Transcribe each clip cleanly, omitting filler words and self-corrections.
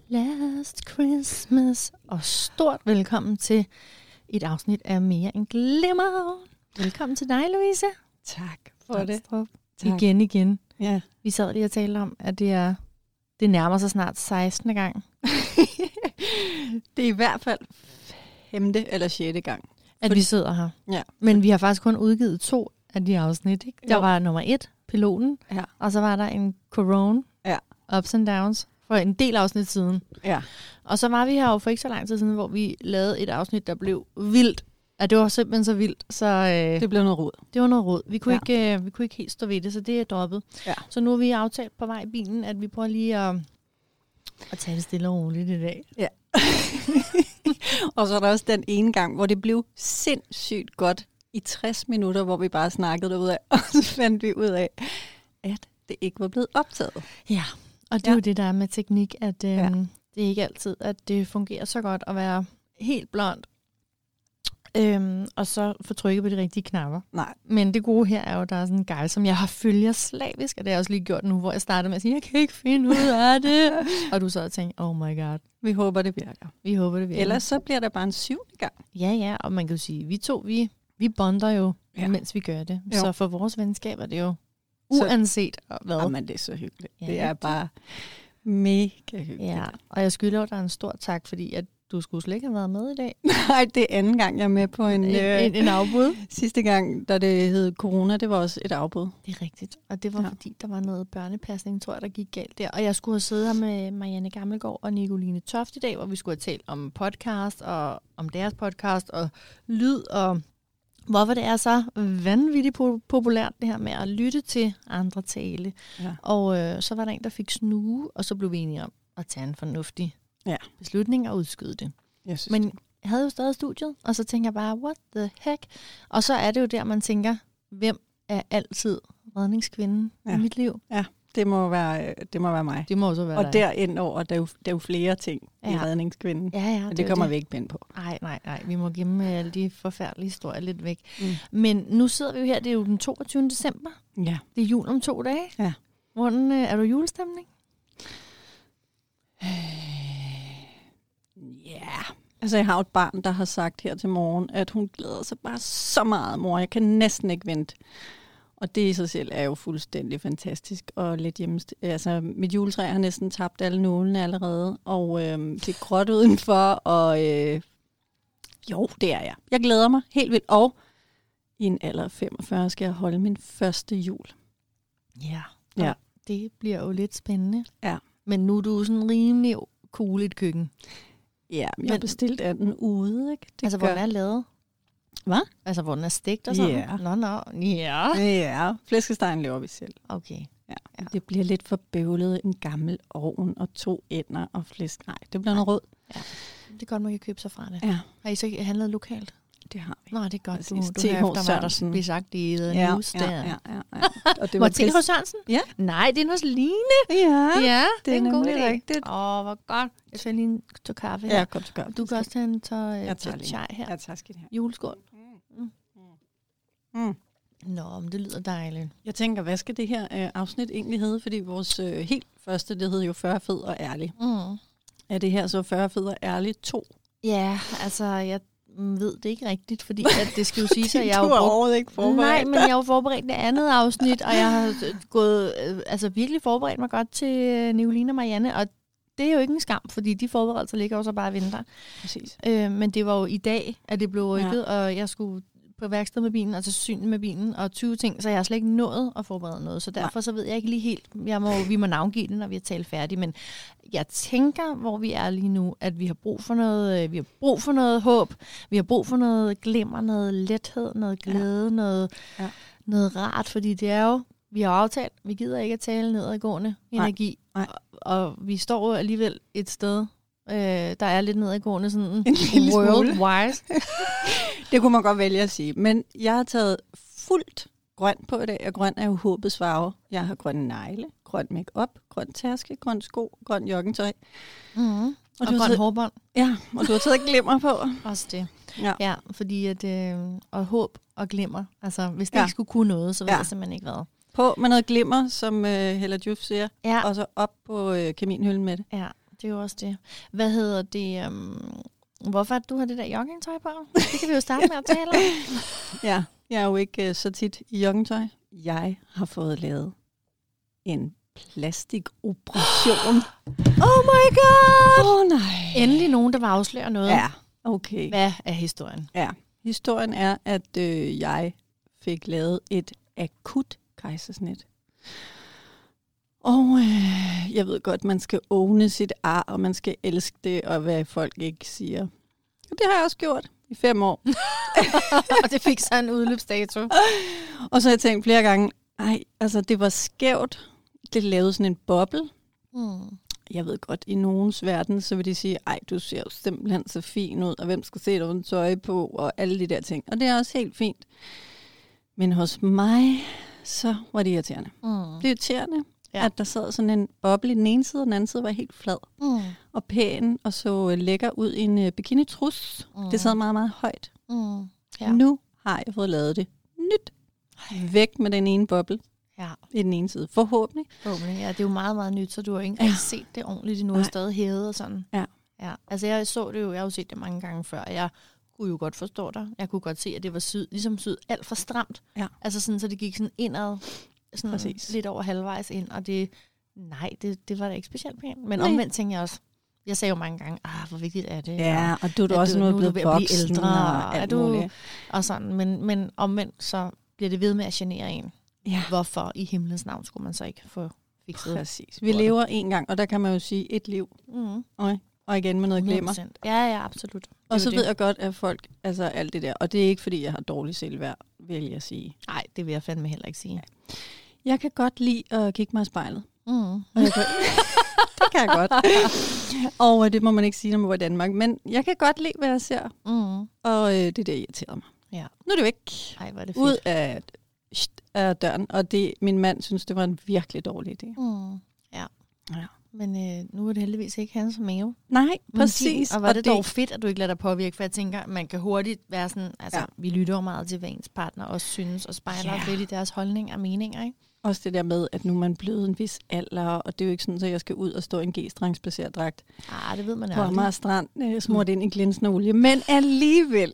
Last Christmas. Og stort velkommen til et afsnit af Mere end Glimmer. Velkommen til dig, Louise. Tak for det. Tak. Igen. Ja. Vi sad lige og talte om, at det nærmer sig snart 16. gang. Det er i hvert fald 5. eller 6. gang. At vi sidder her. Ja. Men vi har faktisk kun udgivet 2 af de afsnit. Ikke? Der var nummer 1, piloten, og så var der en corona, ups and downs, for en del afsnit siden. Ja. Og så var vi her jo for ikke så lang tid siden, hvor vi lavede et afsnit, der blev vildt. Ja, det var simpelthen så vildt. Så, det blev noget rod. Det var noget rod. Vi kunne ikke helt stå ved det, så det er droppet. Ja. Så nu har vi aftalt på vej i bilen, at vi prøver lige at tage det stille og roligt i dag. Ja. Og så er der også den ene gang, hvor det blev sindssygt godt i 60 minutter, hvor vi bare snakkede derudad, og så fandt vi ud af, at det ikke var blevet optaget. Ja, og det er jo det, der er med teknik, at det er ikke altid, at det fungerer så godt at være helt blond, og så få trykket på de rigtige knapper. Nej. Men det gode her er jo, at der er sådan en guide, som jeg har følger slavisk, og det har jeg også lige gjort nu, hvor jeg startede med at sige, jeg kan ikke finde ud af det. Og du så og tænkte, oh my god. Vi håber, det virker. Ellers så bliver der bare en 7. gang. Ja, og man kan jo sige, vi bonder jo, mens vi gør det. Jo. Så for vores venskab er det jo uanset hvad. Jamen, det er så hyggeligt. Ja, det er bare mega hyggeligt. Ja, og jeg skylder dig en stor tak, fordi at du skulle slet ikke have været med i dag. Nej, det er anden gang, jeg er med på en afbud. Sidste gang, da det hed corona, det var også et afbud. Det er rigtigt. Og det var fordi, der var noget børnepasning, tror jeg, der gik galt der. Og jeg skulle have siddet her med Marianne Gammelgaard og Nicoline Toft i dag, hvor vi skulle have talt om podcast, og om deres podcast, og lyd, og hvorfor det er så vanvittigt populært, det her med at lytte til andre tale. Ja. Og så var der en, der fik snue, og så blev vi enige om at tage en fornuftig beslutning og udskyde det. Men jeg havde jo stadig studiet, og så tænker jeg bare, what the heck? Og så er det jo der, man tænker, hvem er altid redningskvinden i mit liv? Ja, det må være mig. Det må også være og dig. Derindover, der er jo flere ting i redningskvinden. Ja, men det kommer vi ikke ind på. Nej, vi må gemme alle de forfærdelige historier lidt væk. Men nu sidder vi jo her, det er jo den 22. december. Ja. Det er jul om 2 dage. Ja. Hvordan er du julestemning? Altså, jeg har et barn, der har sagt her til morgen, at hun glæder sig bare så meget, mor. Jeg kan næsten ikke vente. Og det i sig selv er jo fuldstændig fantastisk og lidt hjemmest. Altså, mit juletræ har næsten tabt alle nålene allerede, og det er gråt udenfor, og jo, det er jeg. Jeg glæder mig helt vildt, og i en alder af 45 skal jeg holde min første jul. Ja. Det bliver jo lidt spændende. Ja. Men nu er du sådan rimelig cool i et køkken. Ja, jeg har bestilt anden ude, ikke? Hvordan er lavet? Hvad? Altså, hvor den er stegt og sådan? Ja, flæskestegen laver vi selv. Okay. Ja. Det bliver lidt for bøvlet, en gammel ovn og 2 ænder og flæsk. Nej, det bliver noget rød. Ja. Det er godt, man kan købe sig fra det. Ja. Har I så handlet lokalt? Det har vi. Nå, det er godt. Du har efter mig, der spisagt i news der. Ja. Og det var til hos Sørensen? Ja. Nej, det er hos Line. Ja, det er en god idé. Rigtigt. Hvor godt. Jeg tager lige en tår kaffe her. Ja, kom til kaffe. Du kan også tage en tår chai her. Jeg tager skidt her. Juleskål. Nå, men det lyder dejligt. Jeg tænker, hvad skal det her afsnit egentlig hedde? Fordi vores helt første, det hedder jo 40 fed og ærlig. Er det her så 40 fed og ærlig 2? Ja, altså jeg ved det ikke rigtigt, fordi at det skal jo sige, at jeg du er overhovedet ikke forberedt. Nej, men jeg har jo forberedt det andet afsnit, og jeg har gået, virkelig forberedt mig godt til Nicoline og Marianne, og det er jo ikke en skam, fordi de forberedelser ligger jo så bare og venter. Præcis. Men det var jo i dag, at det blev rykket, og jeg skulle på værksted med bilen, og til syn med bilen, og 20 ting, så jeg har slet ikke nået at forberede noget, så derfor så ved jeg ikke lige helt, vi må navngive det, når vi har talt færdigt, men jeg tænker, hvor vi er lige nu, at vi har brug for noget, håb, vi har brug for noget glimmer, noget lethed, noget glæde, noget rart, fordi det er jo, vi har aftalt, vi gider ikke at tale nedadgående energi, og vi står jo alligevel et sted, der er lidt nedadgående, sådan world-wise. Det kunne man godt vælge at sige. Men jeg har taget fuldt grøn på i dag, og grøn er jo håbets farve. Jeg har grønne negle, grøn make-up, grøn taske, grøn sko, grøn joggingtøj. Og grøn hårbånd. Ja, og du har taget glimmer på. Også det. Ja, fordi at, og håb og glimmer, altså hvis det ikke skulle kunne noget, så ved jeg simpelthen ikke hvad. På med noget glimmer, som Hella Juf siger, og så op på kaminhylden med det. Ja, det er jo også det. Hvad hedder det? Hvorfor at du har det der joggingtøj på? Det kan vi jo starte med at tale om. Ja, jeg er jo ikke så tit i joggingtøj. Jeg har fået lavet en plastikoperation. Oh my god! Nej. Endelig nogen, der vil afsløre noget. Ja, okay. Hvad er historien? Ja, historien er, at jeg fik lavet et akut kejsersnit. Og jeg ved godt, man skal åbne sit ar, og man skal elske det, og hvad folk ikke siger. Og det har jeg også gjort i 5 år. Og det fik så en udløbsdato. Og så har jeg tænkt flere gange, altså det var skævt. Det lavede sådan en boble. Jeg ved godt, i nogens verden, så vil de sige, du ser jo simpelthen så fin ud, og hvem skal se dig uden tøj på, og alle de der ting. Og det er også helt fint. Men hos mig, så var det irriterende. Det er irriterende, at der sad sådan en boble i den ene side, og den anden side var helt flad. Og pæn, og så lækker ud i en bikini-trus. Det sad meget, meget højt. Ja. Nu har jeg fået lavet det nyt. Væk med den ene boble. Ja. I den ene side. Forhåbentlig. Ja, det er jo meget, meget nyt, så du har ikke set det ordentligt endnu, og stadig hævet og sådan. Ja. Altså jeg så det jo, jeg har jo set det mange gange før, og jeg kunne jo godt forstå dig. Jeg kunne godt se, at det var ligesom syd alt for stramt. Ja. Altså sådan, så det gik sådan indad, sådan lidt over halvvejs ind, og det var da ikke specielt pænt. Men omvendt tænkte jeg også, jeg sagde jo mange gange, hvor vigtigt er det? Ja, og du er også nu blevet voksen ældre, og alt muligt. Og sådan, men omvendt, så bliver det ved med at genere en. Ja. Hvorfor i himlens navn skulle man så ikke få fikset? Præcis. Vi lever en gang, og der kan man jo sige et liv. Og igen med noget 100%. glemmer. Ja, absolut. Og så ved jeg godt, at folk, altså alt det der, og det er ikke fordi, jeg har dårlig selvværd, vil jeg sige. Nej, det vil jeg fandme heller ikke sige. Ja. Jeg kan godt lide at kigge mig i spejlet. Det kan jeg godt. Og det må man ikke sige, når man var i Danmark. Men jeg kan godt lide, hvad jeg ser. Og det der irriterer mig. Ja. Nu er det væk. Ej, hvor er det ud af døren. Og min mand synes, det var en virkelig dårlig idé. Ja. Men nu er det heldigvis ikke hans mave. Nej, præcis. Og var det dog fedt, at du ikke lader dig påvirke, for jeg tænker, man kan hurtigt være sådan, altså vi lytter jo meget til, hvad ens partner også synes, og spejler os lidt i deres holdning og meninger, ikke? Også det der med, at nu er man blevet en vis alder, og det er jo ikke sådan, at jeg skal ud og stå i en G-strengsbaseret dragt. Det ved man aldrig. På Amager Strand, smurt ind i glinsende olie. Men alligevel.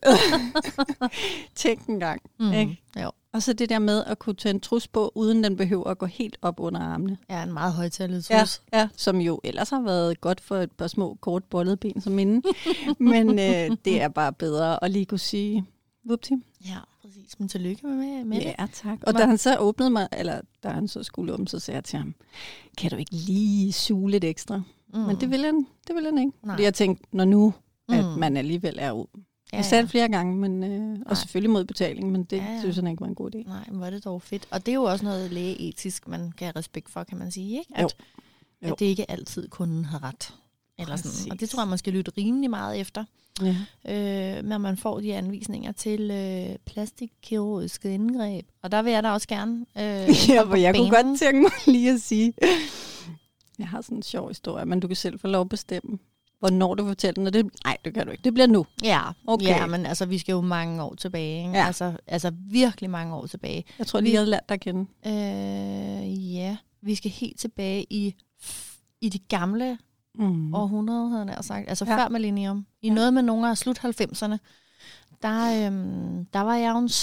Tænk en gang. Ikke? Jo. Og så det der med at kunne tage en trus på, uden den behøver at gå helt op under armene. Ja, en meget højtallet trus. Ja, som jo ellers har været godt for et par små, kort bollede ben som inden. Men det er bare bedre at lige kunne sige, vupti. Ja, præcis. Men tillykke med det. Ja, tak. Og da han så åbnede mig, eller da han så skulle åbne, så sagde jeg til ham, kan du ikke lige suge lidt ekstra? Men det vil han ikke. Nej. Fordi jeg tænkte, når nu, at man alligevel er ud. Jeg sagde det flere gange, men, og selvfølgelig mod betaling, men det synes jeg ikke var en god idé. Nej, men var det dog fedt. Og det er jo også noget lægeetisk, man kan have respekt for, kan man sige, ikke? At det ikke altid kunden har ret. Eller sådan. Og det tror jeg, man skal lytte rimelig meget efter. Ja. Når man får de anvisninger til plastikkirurgiske indgreb. Og der vil jeg da også gerne hvor jeg kunne godt tænke mig lige at sige, jeg har sådan en sjov historie, men du kan selv få lov at bestemme, hvornår du fortæller den. Nej, det kan du ikke. Det bliver nu. Ja, okay. Men altså, vi skal jo mange år tilbage. Ikke? Ja. Altså virkelig mange år tilbage. Jeg tror, vi havde lært dig at kende. Vi skal helt tilbage i de gamle århundrede, havde jeg sagt. Altså før millennium. I noget med nogle af slut 90'erne. Der var jeg jo en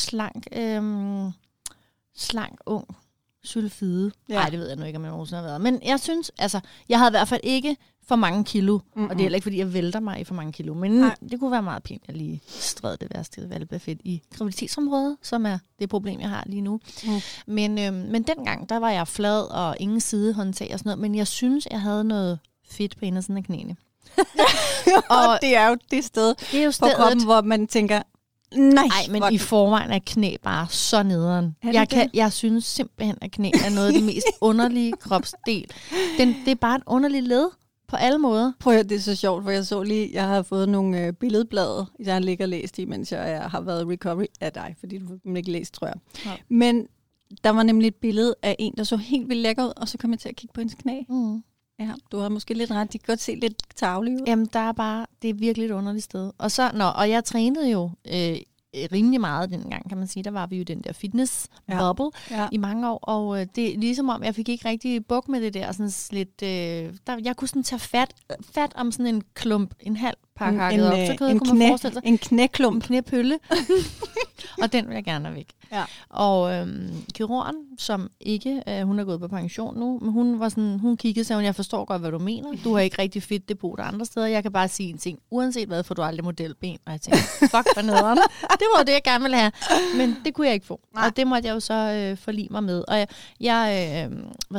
slank ung sylfide. Nej, det ved jeg nu ikke, om jeg nogensinde har været. Men jeg synes, altså, jeg havde i hvert fald ikke for mange kilo. Og det er heller ikke, fordi jeg vælter mig i for mange kilo. Men det kunne være meget pænt, at lige stræde det værste valgbefedt i graviditetsområdet, som er det problem, jeg har lige nu. Men dengang, der var jeg flad og ingen sidehåndtag og sådan noget. Men jeg synes, jeg havde noget fedt på indersiden af knæene. Og det er jo det sted på kroppen, hvor man tænker, nej, men i forvejen er knæ bare så nederen. Jeg synes simpelthen, at knæ er noget af det mest underlige kropsdel. Det er bare et underligt led på alle måder. Prøv at det er så sjovt, for jeg så lige, jeg har fået nogle billedblade, jeg ligger og læst i, mens jeg har været recovery af dig, fordi du har ikke læst, tror jeg. Ja. Men der var nemlig et billede af en, der så helt vildt lækker ud, og så kom jeg til at kigge på hendes knæ. Ja, du har måske lidt ret. De kan godt se lidt tarvelige ud. Jamen, det er virkelig et underligt sted. Og jeg trænede jo rimelig meget dengang, kan man sige. Der var vi jo den der fitness-bubble i mange år, og det er ligesom om, jeg fik ikke rigtig buk med det der, sådan lidt, jeg kunne sådan tage fat om sådan en klump, en halv pakke hakket op, så kunne man forestille sig. En knæklump. En knæpølle. Og den vil jeg gerne have væk. Ja. Og kirurgen, som ikke, hun er gået på pension nu, men hun kiggede, sagde hun, jeg forstår godt, hvad du mener. Du har ikke rigtig fedt depot andre steder. Jeg kan bare sige en ting. Uanset hvad, får du aldrig modelben. Og jeg tænkte, fuck, hvad nederen. Det var jo det, jeg gerne ville have. Men det kunne jeg ikke få. Nej. Og det måtte jeg jo så forlige mig med. Og jeg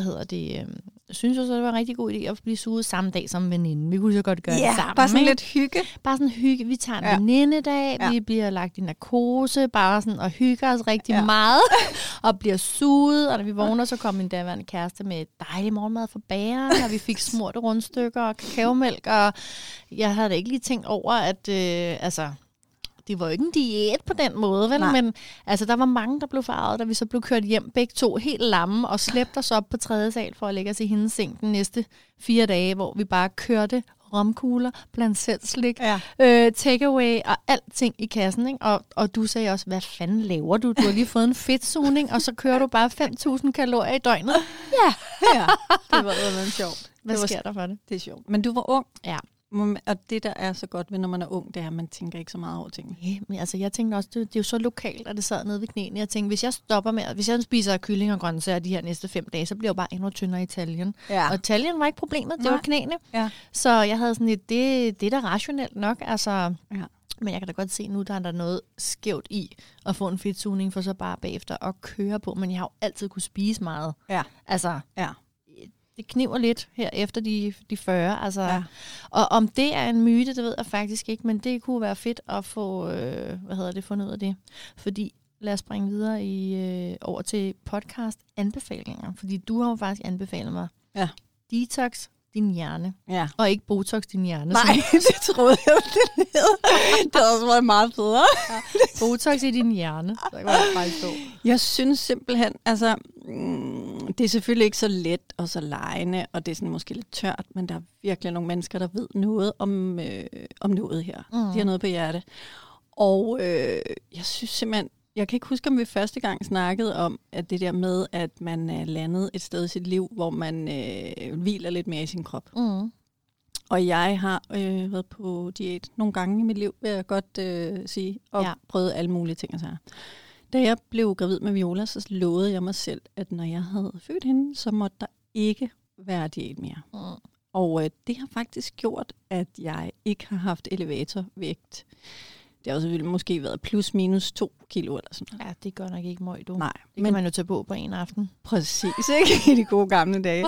synes jo så, det var en rigtig god idé at blive suget samme dag som veninde. Vi kunne så godt gøre det sammen. Bare sådan lidt hygge. Bare sådan hygge. Vi tager en venindedag, vi bliver lagt i narkose, bare sådan og hygger os rigtig meget, og bliver suget. Og når vi vågner, så kom min daværende kæreste med dejlig morgenmad fra bageren, og vi fik smurte rundstykker og kakaomælk, og jeg havde da ikke lige tænkt over, at det var jo ikke en diæt på den måde, vel? Nej. Men altså, der var mange, der blev farvet, da vi så blev kørt hjem begge to helt lamme og slæbte os op på 3. sal for at lægge os i hendes seng den næste 4 dage, hvor vi bare kørte romkugler, blandt selv slik, takeaway og alting i kassen. Ikke? Og du sagde også, hvad fanden laver du? Du har lige fået en fedtsugning, og så kører du bare 5.000 kalorier i døgnet. Ja, det var sjovt. Hvad sker der for det? Det er sjovt. Men du var ung. Ja. Og det, der er så godt ved, når man er ung, det er, at man tænker ikke så meget over tingene. Ja, men altså, jeg tænkte også, det er jo så lokalt, at det sad nede ved knæene. Jeg tænkte, hvis jeg spiser kylling og grøntsager de her næste 5 dage, så bliver jeg jo bare endnu tyndere i taljen. Ja. Og taljen var ikke problemet, det var knæene. Ja. Så jeg havde sådan lidt, det er da rationelt nok, altså. Ja. Men jeg kan da godt se nu, der er der noget skævt i at få en fedtsugning, for så bare bagefter at køre på. Men jeg har jo altid kunne spise meget. Ja. Altså. Ja. Det kniver lidt her efter de 40. Altså. Ja. Og om det er en myte, det ved jeg faktisk ikke, men det kunne være fedt at få fundet ud af det. Fordi lad os springe videre over til podcast-anbefalinger. Fordi du har jo faktisk anbefalet mig detox din hjerne. Ja. Og ikke botox din hjerne. Nej, det troede jeg, det hed. Det havde også været meget federe. Ja. Botox i din hjerne. Så kan jeg faktisk stå. Jeg synes simpelthen, altså, det er selvfølgelig ikke så let og så legende, og det er sådan måske lidt tørt, men der er virkelig nogle mennesker, der ved noget om noget her. De har noget på hjerte. Og jeg synes simpelthen, jeg kan ikke huske, om vi første gang snakkede om, at det der med, at man er landet et sted i sit liv, hvor man hviler lidt mere i sin krop. Mm. Og jeg har været på diæt nogle gange i mit liv, vil jeg godt sige, og prøvet alle mulige ting. Så. Da jeg blev gravid med Viola, så lovede jeg mig selv, at når jeg havde født hende, så måtte der ikke være diæt mere. Mm. Og det har faktisk gjort, at jeg ikke har haft elevatorvægt. Det har jo selvfølgelig måske været plus minus 2 kilo eller sådan noget. Ja, det gør nok ikke møg, du. Nej. Det kan man jo tage på en aften. Præcis, ikke? I de gode gamle dage.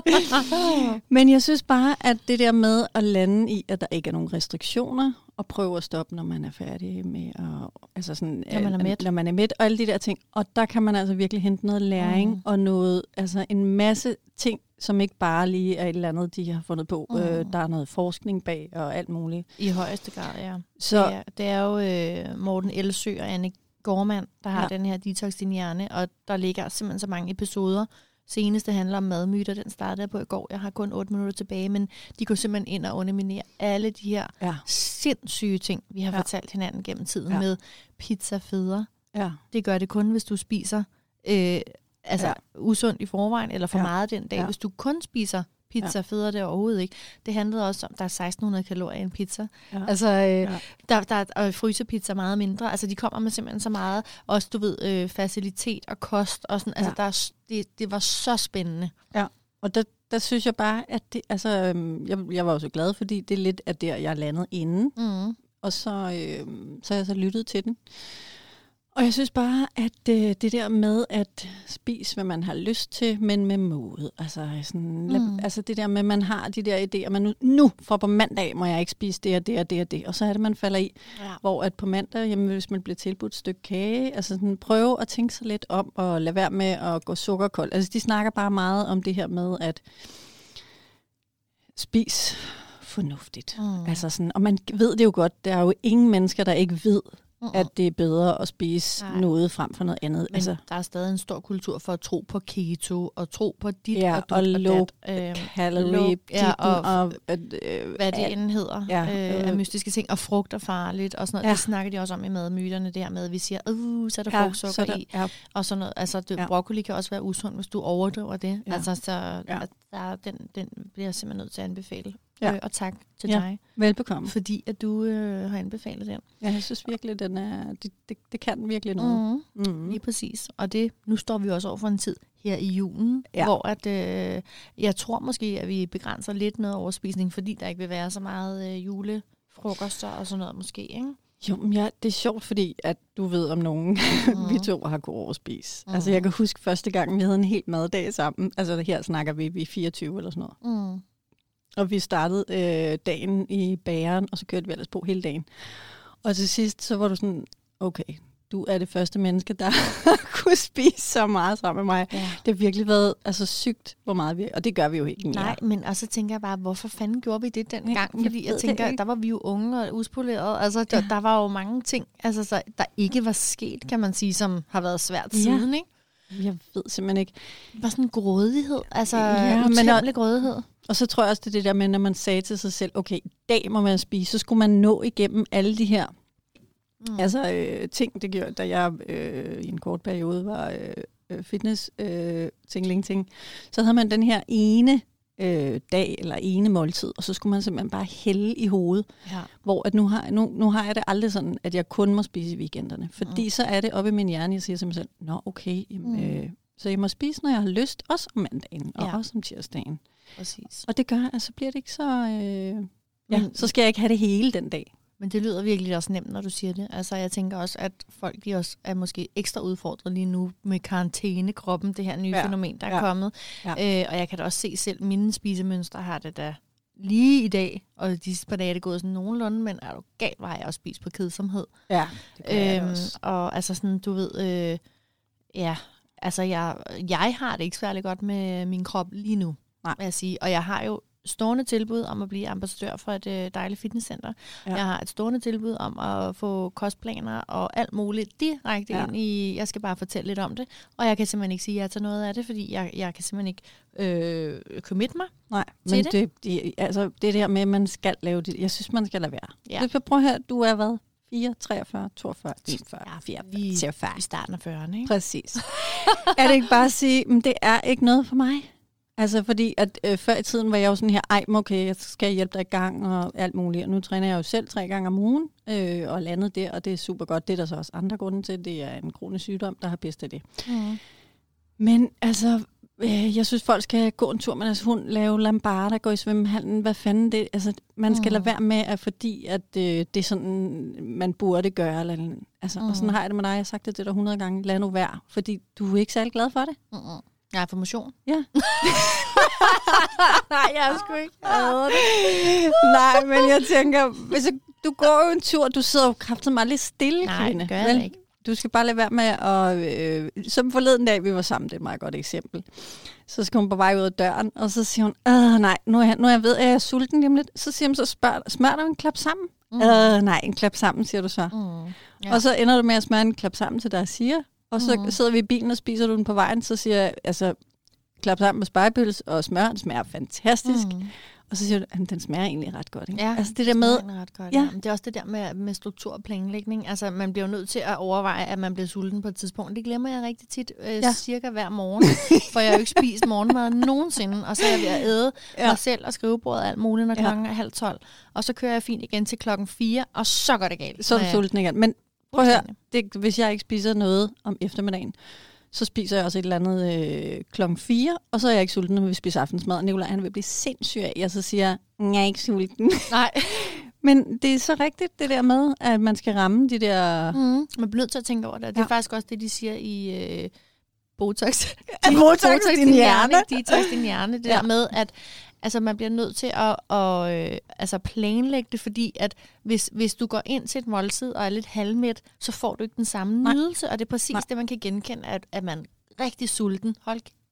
Men jeg synes bare, at det der med at lande i, at der ikke er nogen restriktioner, og prøve at stoppe, når man er færdig med altså sådan, når man er mæt, og alle de der ting. Og der kan man altså virkelig hente noget læring, og noget, altså en masse ting, som ikke bare lige er et eller andet, de har fundet på. Der er noget forskning bag, og alt muligt. I højeste grad, ja. Så det er jo Morten Elsø og Anne Gormand, der har den her Detox din hjerne, og der ligger simpelthen så mange episoder. Seneste handler om madmyter, den startede på i går. Jeg har kun 8 minutter tilbage, men de går simpelthen ind og underminere alle de her sindssyge ting, vi har fortalt hinanden gennem tiden med pizzafædre. Ja. Det gør det kun, hvis du spiser usundt i forvejen, eller for meget den dag. Hvis du kun spiser pizza, federe det overhovedet ikke. Det handlede også om, der er 1.600 kalorier i en pizza. Ja. Altså, der er frysepizza meget mindre. Altså, de kommer med simpelthen så meget. Også, du ved, facilitet og kost. Og sådan. Altså, det var så spændende. Ja, og der synes jeg bare, at det, altså, jeg var også glad, fordi det er lidt af der, jeg landede inden. Mm. Og så har jeg så lyttet til den. Og jeg synes bare, at det der med at spise, hvad man har lyst til, men med måde. Altså, sådan, altså det der med, at man har de der idéer, man nu fra på mandag må jeg ikke spise det og det og det og det. Og så er det, man falder i. Ja. Hvor at på mandag, jamen, hvis man bliver tilbudt et stykke kage, altså sådan, prøve at tænke sig lidt om og lade være med at gå sukkerkold. Altså de snakker bare meget om det her med at spise fornuftigt. Altså sådan, og man ved det jo godt, der er jo ingen mennesker, der ikke ved, at det er bedre at spise noget frem for noget andet. Men altså, der er stadig en stor kultur for at tro på keto, og tro på dit og og low calorie, og hvad det end hedder, af mystiske ting, og frugt er farligt, og sådan noget. Det snakker de også om i madmyterne, der med, at vi siger, så er der frugtsukker i, og sådan noget. Altså, broccoli kan også være usund, hvis du overdriver det. Ja. Altså, så den bliver jeg simpelthen nødt til at anbefale. Og tak til dig. Velbekomme. Fordi at du har anbefalet den. Ja, jeg synes virkelig, den er, det kan virkelig noget. Lige præcis. Og nu står vi også over for en tid her i julen, hvor at, jeg tror måske, at vi begrænser lidt noget overspisning, fordi der ikke vil være så meget julefrokoster og sådan noget måske, ikke? Jo, men det er sjovt, fordi at du ved om nogen, vi to har gået overspis. Altså jeg kan huske første gang, vi havde en hel maddag sammen. Altså her snakker vi 24 eller sådan noget. Og vi startede dagen i bageren, og så kørte vi ellers på hele dagen. Og til sidst, så var du sådan, okay, du er det første menneske, der kunne spise så meget sammen med mig. Ja. Det har virkelig været sygt, hvor meget vi... Og det gør vi jo ikke mere. Nej, men også tænker jeg bare, hvorfor fanden gjorde vi det dengang? Fordi jeg tænker, der var vi jo unge og uspolerede. Altså, der var jo mange ting, altså, der ikke var sket, kan man sige, som har været svært siden, ikke? Jeg ved simpelthen ikke. Det var sådan en grådighed, utæmmelig grådighed. Og så tror jeg også, det er det der med, når man sagde til sig selv, okay, i dag må man spise, så skulle man nå igennem alle de her ting, det gjorde, da jeg i en kort periode var fitness ting. Så havde man den her ene dag eller ene måltid, og så skulle man simpelthen bare hælde i hovedet. Ja. Hvor at nu har jeg det aldrig sådan, at jeg kun må spise i weekenderne. Fordi så er det oppe i min hjerne, jeg siger til mig selv, okay, så jeg må spise, når jeg har lyst, også om mandagen, og også om tirsdagen. Præcis. Og det gør, så bliver det ikke så... så skal jeg ikke have det hele den dag. Men det lyder virkelig også nemt, når du siger det. Altså, jeg tænker også, at folk de også er måske ekstra udfordret lige nu med karantænekroppen, det her nye fænomen, der er kommet. Ja. Og jeg kan da også se selv, mine spisemønstre har det da lige i dag, og de par dage er det gået sådan nogenlunde, men er du galt, hvor jeg også spist på kedsomhed. Ja, det gør jeg også. Og altså sådan, du ved, altså jeg har det ikke særlig godt med min krop lige nu, vil jeg sige. Og jeg har jo stående tilbud om at blive ambassadør for et dejligt fitnesscenter. Ja. Jeg har et stående tilbud om at få kostplaner og alt muligt direkte ind i, jeg skal bare fortælle lidt om det, og jeg kan simpelthen ikke sige ja til noget af det, fordi jeg kan simpelthen ikke commit mig. Nej, men det der med, at man skal lave det, jeg synes, man skal lade være. Ja. Så prøv her, du er hvad? 4, 43, 42, 41, 44. Vi starten af 40'erne, ikke? Præcis. Er det ikke bare at sige, det er ikke noget for mig? Altså fordi, at før i tiden var jeg jo sådan her, okay, jeg skal hjælpe dig i gang og alt muligt. Og nu træner jeg jo selv 3 gange om ugen og landet der, og det er super godt. Det er der så også andre grunde til. Det er en kronisk sygdom, der har bedst af det. Men altså, jeg synes, folk skal gå en tur med deres hund, lave lambarder, gå i svømmehallen. Hvad fanden det? Altså, man skal lade være med, at fordi at det er sådan, man burde gøre. Eller, altså, og sådan har jeg det med dig. Jeg har sagt det til dig 100 gange. Lad nu være, fordi du er ikke særlig glad for det. Jeg er for motion. Ja. Nej, jeg er sgu ikke. Nej, men jeg tænker, hvis du går jo en tur, du sidder jo kraftigt meget lidt stille, kvinde. Nej, gør jeg ikke. Du skal bare lade være med at... som forleden dag, vi var sammen, det er et meget godt eksempel. Så skal hun på vej ud af døren, og så siger hun, nej, nu er jeg ved, at jeg er sulten lige om lidt. Så siger hun, så smør dig en klap sammen. Nej, en klap sammen, siger du så. Og så ender du med at smøre en klap sammen til dig og siger. Og så sidder vi i bilen og spiser du den på vejen, så siger jeg, altså, klap sammen med spegepølse og smør, den smager fantastisk. Og så siger du, at den smager egentlig ret godt, ikke? Ja, altså det der med, ret godt, ja. Det er også det der med struktur og planlægning. Altså man bliver jo nødt til at overveje, at man bliver sulten på et tidspunkt. Det glemmer jeg rigtig tit, cirka hver morgen, for jeg har jo ikke spist morgenmad nogensinde, og så er jeg ved at æde mig selv og skrivebordet og alt muligt, når klokken er 11:30. Og så kører jeg fint igen til 4:00, og så går det galt. Så er du sulten igen. Men prøv at høre, hvis jeg ikke spiser noget om eftermiddagen, så spiser jeg også et eller andet 4:00, og så er jeg ikke sulten, når vi spiser aftensmad. Og Nicolaj, han vil blive sindssyg af, og så siger jeg er ikke sulten. Nej. Men det er så rigtigt, det der med, at man skal ramme de der... Man bliver nødt til at tænke over det. Det er faktisk også det, de siger i Botox. Botox din hjerne. Detox din hjerne. Det der med, at altså, man bliver nødt til at planlægge det, fordi at hvis du går ind til et måltid og er lidt halvmæt, så får du ikke den samme nydelse, og det er præcis det, man kan genkende, at man er rigtig sulten. Hold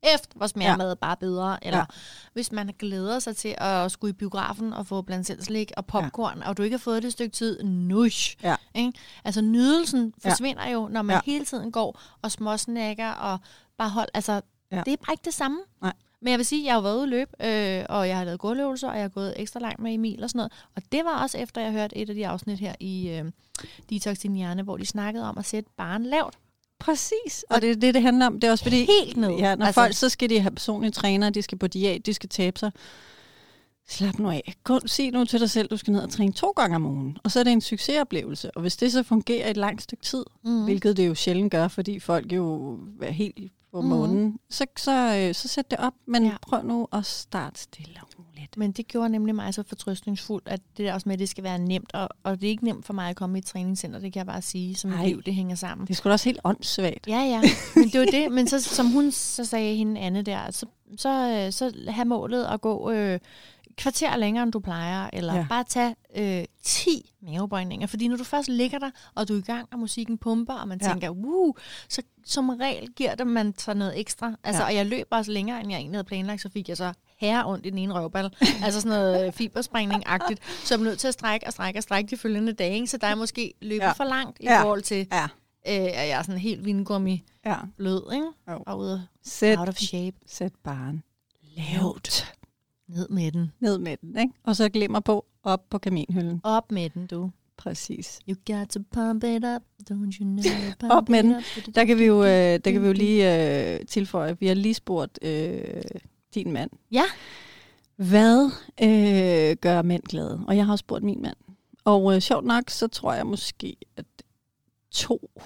hvor smager mad bare bedre. Eller hvis man glæder sig til at skulle i biografen og få blandt selv slik og popcorn, og du ikke har fået det et stykke tid, nush. Ja. Ikke? Altså nydelsen forsvinder jo, når man hele tiden går og småsnakker og bare holder. Altså, det er bare ikke det samme. Nej. Men jeg vil sige, at jeg har været ude at løbe, og jeg har lavet gåleøvelser, og jeg har gået ekstra langt med Emil og sådan noget. Og det var også efter, jeg hørte et af de afsnit her i Detox Din Hjerne, hvor de snakkede om at sætte barren lavt. Præcis, og det er det handler om. Det er også fordi, helt ned. Ja, når folk, så skal de have personlige trænere, de skal på diæt, de skal tabe sig. Slap nu af. Sig nu til dig selv, du skal ned og træne 2 gange om ugen. Og så er det en succesoplevelse. Og hvis det så fungerer et langt stykke tid, hvilket det jo sjældent gør, fordi folk jo er helt på månen, så sæt det op. Men prøv nu at starte stille og roligt. Men det gjorde nemlig mig så fortrøstningsfuldt, at det der også med, at det skal være nemt. Og det er ikke nemt for mig at komme i et træningscenter, det kan jeg bare sige, som mit liv, det hænger sammen. Det er sgu da også helt åndssvagt. Ja, men det var det. Men så, som hun så sagde hende Anne der, så have målet at gå kvarter længere, end du plejer, eller bare tage 10 mavebøjninger. Fordi når du først ligger der, og du er i gang, og musikken pumper, og man tænker, så som regel giver det, man tager noget ekstra. Altså, og jeg løber også længere, end jeg egentlig havde planlagt, så fik jeg så ondt i den ene røvbal. Altså sådan noget fibersprængning-agtigt. Så jeg er nødt til at strække de følgende dage. Ikke? Så der er måske løbet for langt i forhold til, at jeg er sådan helt vingummi blød, ikke? Og ude out of shape. Sæt barren lavt. Ned med den, ikke? Og så glemmer på, op på kaminhylden. Op med den, du. Præcis. You got to pump it up, don't you know? Op med den. Der kan vi jo lige tilføje. Vi har lige spurgt din mand. Ja. Hvad gør mænd glade? Og jeg har også spurgt min mand. Og sjovt nok, så tror jeg måske, at 250%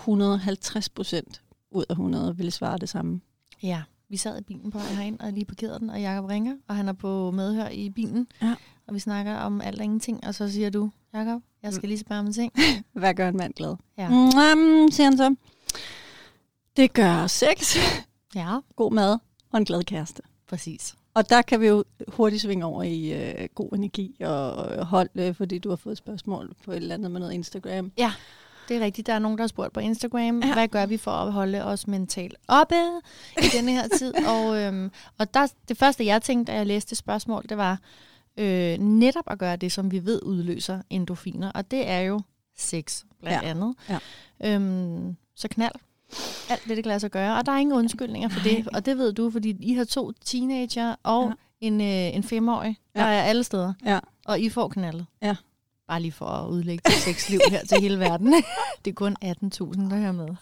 ud af 100 ville svare det samme. Ja. Vi sad i bilen på vej herind, og lige parkerede den, og Jakob ringer, og han er på medhør i bilen. Ja. Og vi snakker om alt og ingenting, og så siger du, Jakob, jeg skal lige spørge om en ting. Hvad gør en mand glad? Ja. Siger han så. Det gør sex, god mad og en glad kæreste. Præcis. Og der kan vi jo hurtigt svinge over i god energi og hold, fordi du har fået spørgsmål på et eller andet med noget Instagram. Ja. Det er rigtigt. Der er nogen, der har spurgt på Instagram, hvad gør vi for at holde os mentalt oppe i denne her tid? Og det første, jeg tænkte, da jeg læste spørgsmål, det var netop at gøre det, som vi ved udløser endorfiner. Og det er jo sex, blandt andet. Ja. Så knald. Alt det kan lade sig gøre. Og der er ingen undskyldninger for det. Og det ved du, fordi I har 2 teenager og en 5-årig, der er alle steder. Ja. Og I får knaldet. Ja. Bare lige for at udlægge det sexliv her til hele verden. Det er kun 18.000, der hører med.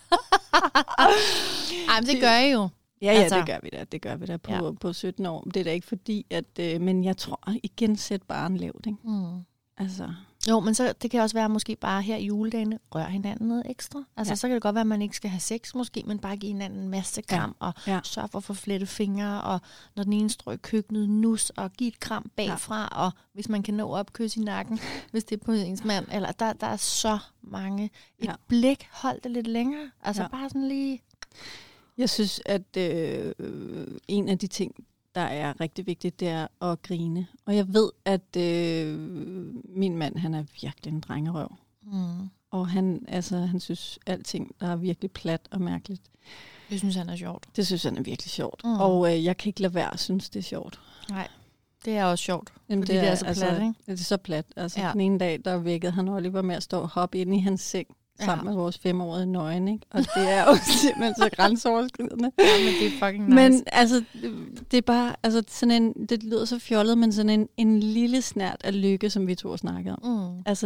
Ej, men det gør I jo. Ja, altså, det gør vi da på 17 år. Det er da ikke fordi, at... men jeg tror igen, sæt barren lavt, ikke? Altså... Jo, men så det kan også være måske bare her i juledagene, rør hinanden noget ekstra. Altså så kan det godt være, at man ikke skal have sex måske, men bare give hinanden en masse kram og sørge for at få flette fingre, og når den ene strøg køkkenet, nus og give et kram bagfra, og hvis man kan nå op, kysse i nakken, hvis det er på ens mand. Eller der er så mange. Et blik, hold det lidt længere. Altså bare sådan lige... Jeg synes, at en af de ting, der er rigtig vigtigt, det er at grine. Og jeg ved, at min mand, han er virkelig en drengerøv. Og han synes alting, der er virkelig plat og mærkeligt. Det synes han er sjovt. Det synes han er virkelig sjovt. Og jeg kan ikke lade være at synes, det er sjovt. Nej, det er også sjovt. Jamen, fordi det er så plat, ikke? Det er så plat. Altså den ene dag, der vækkede han Oliver med at stå og hoppe ind i hans seng. Sammen med vores 5-årige nøgen, ikke? Og det er jo simpelthen så grænseoverskridende. Ja, men det er fucking nice. Men altså, det er bare, altså sådan en, det lyder så fjollet, men sådan en lille snert af lykke, som vi 2 snakkede om. Altså,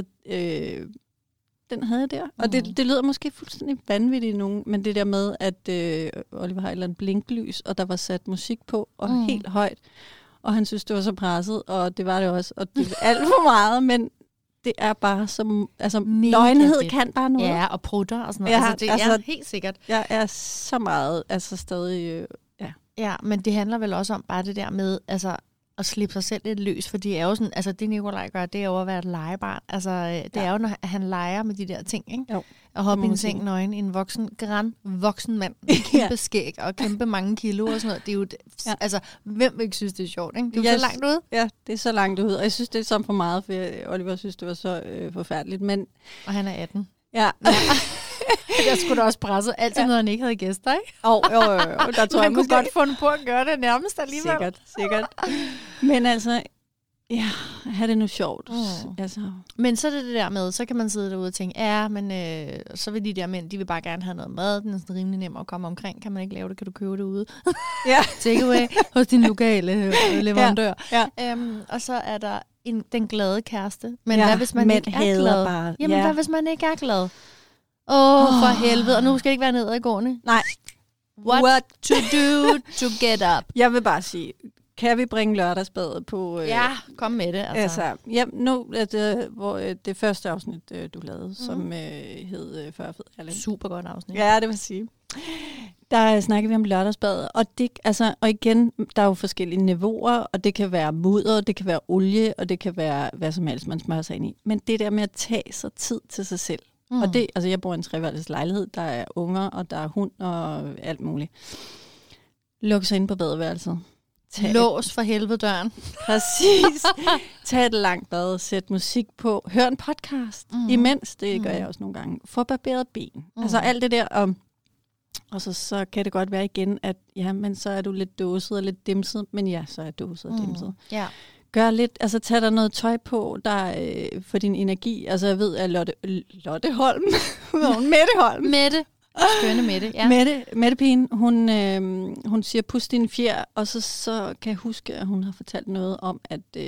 den havde jeg der. Og det lyder måske fuldstændig vanvittigt nogen, men det der med, at Oliver har et eller andet blinklys, og der var sat musik på, og helt højt. Og han synes, det var så presset, og det var det også. Og det var alt for meget, men det er bare som... Altså, nøgenhed kan bare noget. Ja, og prutter og sådan noget. Ja, det er helt sikkert. Jeg er så meget, altså stadig... Ja, men det handler vel også om bare det der med, altså... at slippe sig selv lidt løs, for det er jo sådan, altså det Nikolaj gør, det er jo at være et legebarn. Altså det er jo, når han leger med de der ting, ikke? Jo. At hoppe i en seng nøgen, en voksen mand, med kæmpe skæg og kæmpe mange kilo og sådan noget. Det er jo, altså hvem vil ikke synes, det er sjovt, ikke? Det er jo så langt ud. Ja, det er så langt ud, og jeg synes, det er så for meget, for Oliver synes, det var så forfærdeligt, men... Og han er 18. Ja. Jeg skulle da også presse altid, når han ikke havde gæster, ikke? Jo. Der tror jeg kunne godt finde på at gøre det nærmest alligevel. Sikkert. Men altså, ja, have det nu sjovt. Altså. Men så er det der med, så kan man sidde derude og tænke, ja, men så vil de der mænd, de vil bare gerne have noget mad. Den er sådan rimelig nem at komme omkring. Kan man ikke lave det, kan du købe det ude. Ja. Takeaway hos din lokale leverandør. Ja. Og så er der den glade kæreste. Men hvad hvis man ikke er glad? Bare. Jamen, hvad hvis man ikke er glad? For helvede. Og nu skal det ikke være nedadgående. Nej. What to do to get up? Jeg vil bare sige, kan vi bringe lørdagsbadet på... Ja, kom med det. Altså nu er det, det første afsnit, du lavede, som hed Før Fed Erland. Super godt afsnit. Ja, det vil sige. Der snakker vi om lørdagsbadet, og igen, der er jo forskellige niveauer, og det kan være mudder, det kan være olie, og det kan være hvad som helst, man smører sig ind i. Men det der med at tage sig tid til sig selv, og det, altså jeg bor i en treværelses lejlighed, der er unger, og der er hund, og alt muligt. Lukke sig ind på badeværelset. Lås for helvede døren. Præcis. Tag et langt bad, sæt musik på, hør en podcast, imens, det gør jeg også nogle gange. Få barberet ben. Altså alt det der, og så kan det godt være igen, at ja, men så er du lidt dåset og lidt dimset, men ja, så er jeg dåset og dimset. Ja. Gør lidt, altså tag der noget tøj på, der for din energi. Altså jeg ved, at Lotte Holm, Mette Holm. Mette. Skønne Mette, ja. Mette Pigen, hun siger, pust din fjer, og så kan jeg huske, at hun har fortalt noget om, at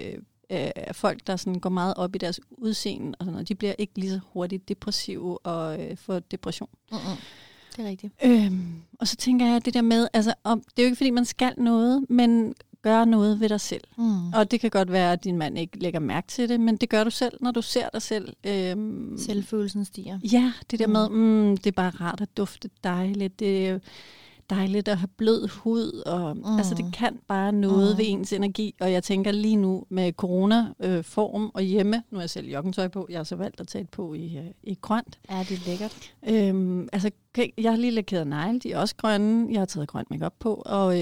folk, der sådan går meget op i deres udseende, og sådan noget, de bliver ikke lige så hurtigt depressive og får depression. Det er rigtigt. Og så tænker jeg, det der med, altså, det er jo ikke, fordi man skal noget, men gør noget ved dig selv. Og det kan godt være, at din mand ikke lægger mærke til det, men det gør du selv, når du ser dig selv. Selvfølelsen stiger. Ja, det der med, det er bare rart at dufte dejligt. Det er dejligt at have blød hud. Og, altså, det kan bare noget ved ens energi. Og jeg tænker lige nu med corona-form og hjemme, nu er jeg selv joggingtøj på, jeg har så valgt at tage et på i grønt. Ja, det er lækkert. Altså, jeg har lige lakeret negle, de er også grønne. Jeg har taget grønt makeup på, og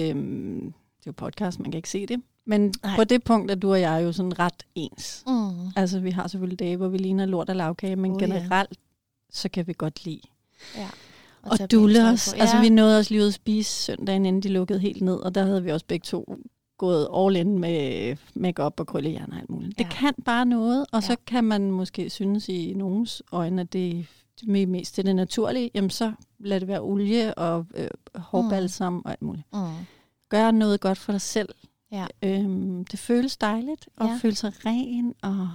det er jo podcast, man kan ikke se det. Men på det punkt er du og jeg jo sådan ret ens. Altså, vi har selvfølgelig dage, hvor vi ligner lort og lavkage, men generelt, så kan vi godt lide. Ja. Og dulle os. Ja. Altså, vi nåede os lige ud at spise søndagen, inden de lukkede helt ned, og der havde vi også begge to gået all in med make-up og krøllejern og alt muligt. Ja. Det kan bare noget, og så kan man måske synes i nogens øjne, at det mest det naturlige, jamen så lad det være olie og hårbalsam og alt muligt. Gør noget godt for dig selv. Ja. Det føles dejligt, og føle sig ren. Og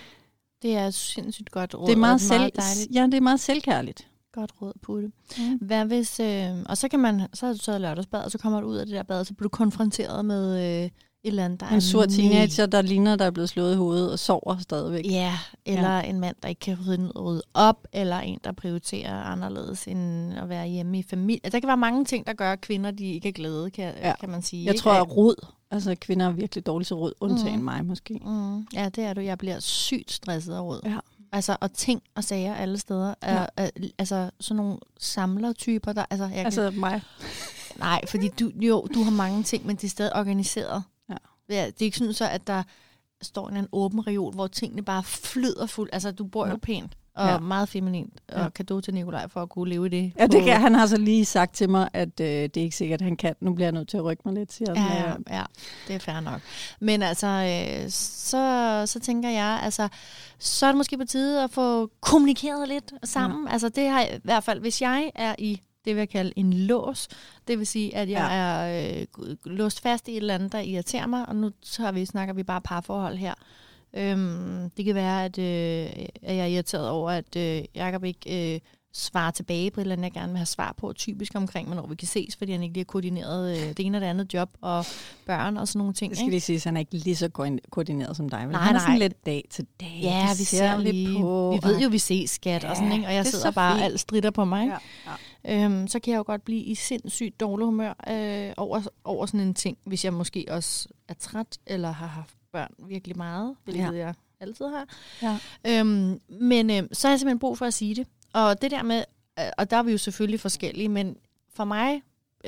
det er sindssygt godt råd. Det er meget, dejligt. Ja, det er meget selvkærligt. Godt råd på det. Hvad hvis, og så har du taget lørdagsbad, og så kommer du ud af det der bad, og så bliver du konfronteret med et eller andet, der en sur teenager, der ligner, der er blevet slået i hovedet og sover stadigvæk. Ja, eller en mand, der ikke kan rydde op, eller en, der prioriterer anderledes end at være hjemme i familie. Der kan være mange ting, der gør, at kvinder de ikke er glade, kan man sige. Jeg tror, at rod, altså kvinder er virkelig dårlige til rod, undtagen mig måske. Ja, det er du. Jeg bliver sygt stresset af rod. Ja. Altså, og ting og sager alle steder. Altså, sådan nogle samlertyper, der... Altså, mig. Nej, fordi du har mange ting, men det er stadig organiseret. Ja, det er ikke sådan så, at der står en åben reol, hvor tingene bare flyder fuldt. Altså, du bor jo pænt og meget feminint, og cadeau til Nikolaj for at kunne leve i det. Ja, det kan han har så lige sagt til mig, at det er ikke sikkert, at han kan. Nu bliver jeg nødt til at rykke mig lidt, siger han. Ja, det er fair nok. Men altså, så tænker jeg, altså, så er det måske på tide at få kommunikeret lidt sammen. Ja. Altså, det har i hvert fald, hvis jeg er i det vil jeg kalde en lås. Det vil sige, at jeg er låst fast i et eller andet, der irriterer mig, og nu snakker vi bare parforhold her. Det kan være, at jeg er irriteret over, at Jacob ikke svarer tilbage på et eller andet, jeg gerne vil have svar på, typisk omkring, hvornår vi kan ses, fordi han ikke lige har koordineret det ene og det andet job og børn og sådan nogle ting. Det skal lige sige, at han er ikke lige så koordineret som dig. Nej, han er sådan lidt dag til dag. Ja, vi ser lige på. Vi ved jo, vi ses, skat, og sådan, ikke? Og jeg sidder bare alt stritter på mig. Ja. Så kan jeg jo godt blive i sindssygt dårlig humør over sådan en ting, hvis jeg måske også er træt, eller har haft børn virkelig meget, hvilket jeg altid har. Ja. Men så har jeg simpelthen brug for at sige det. Og det der med, og der er vi jo selvfølgelig forskellige, men for mig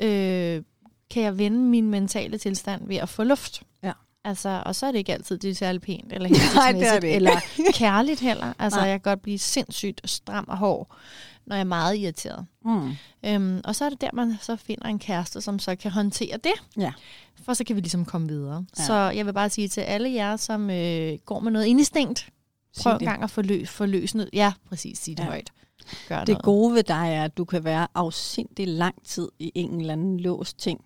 kan jeg vende min mentale tilstand ved at få luft. Ja. Altså, og så er det ikke altid det er særlig pænt, eller hensigtsmæssigt, eller kærligt heller. Altså, jeg kan godt blive sindssygt stram og hård, når jeg er meget irriteret. Og så er det der, man så finder en kæreste, som så kan håndtere det. Ja. For så kan vi ligesom komme videre. Ja. Så jeg vil bare sige til alle jer, som går med noget indestængt, prøv en gang at få løst noget. Ja, præcis, sig det højt. Gør det noget. gode ved dig er, at du kan være afsindig lang tid i en eller anden låst ting.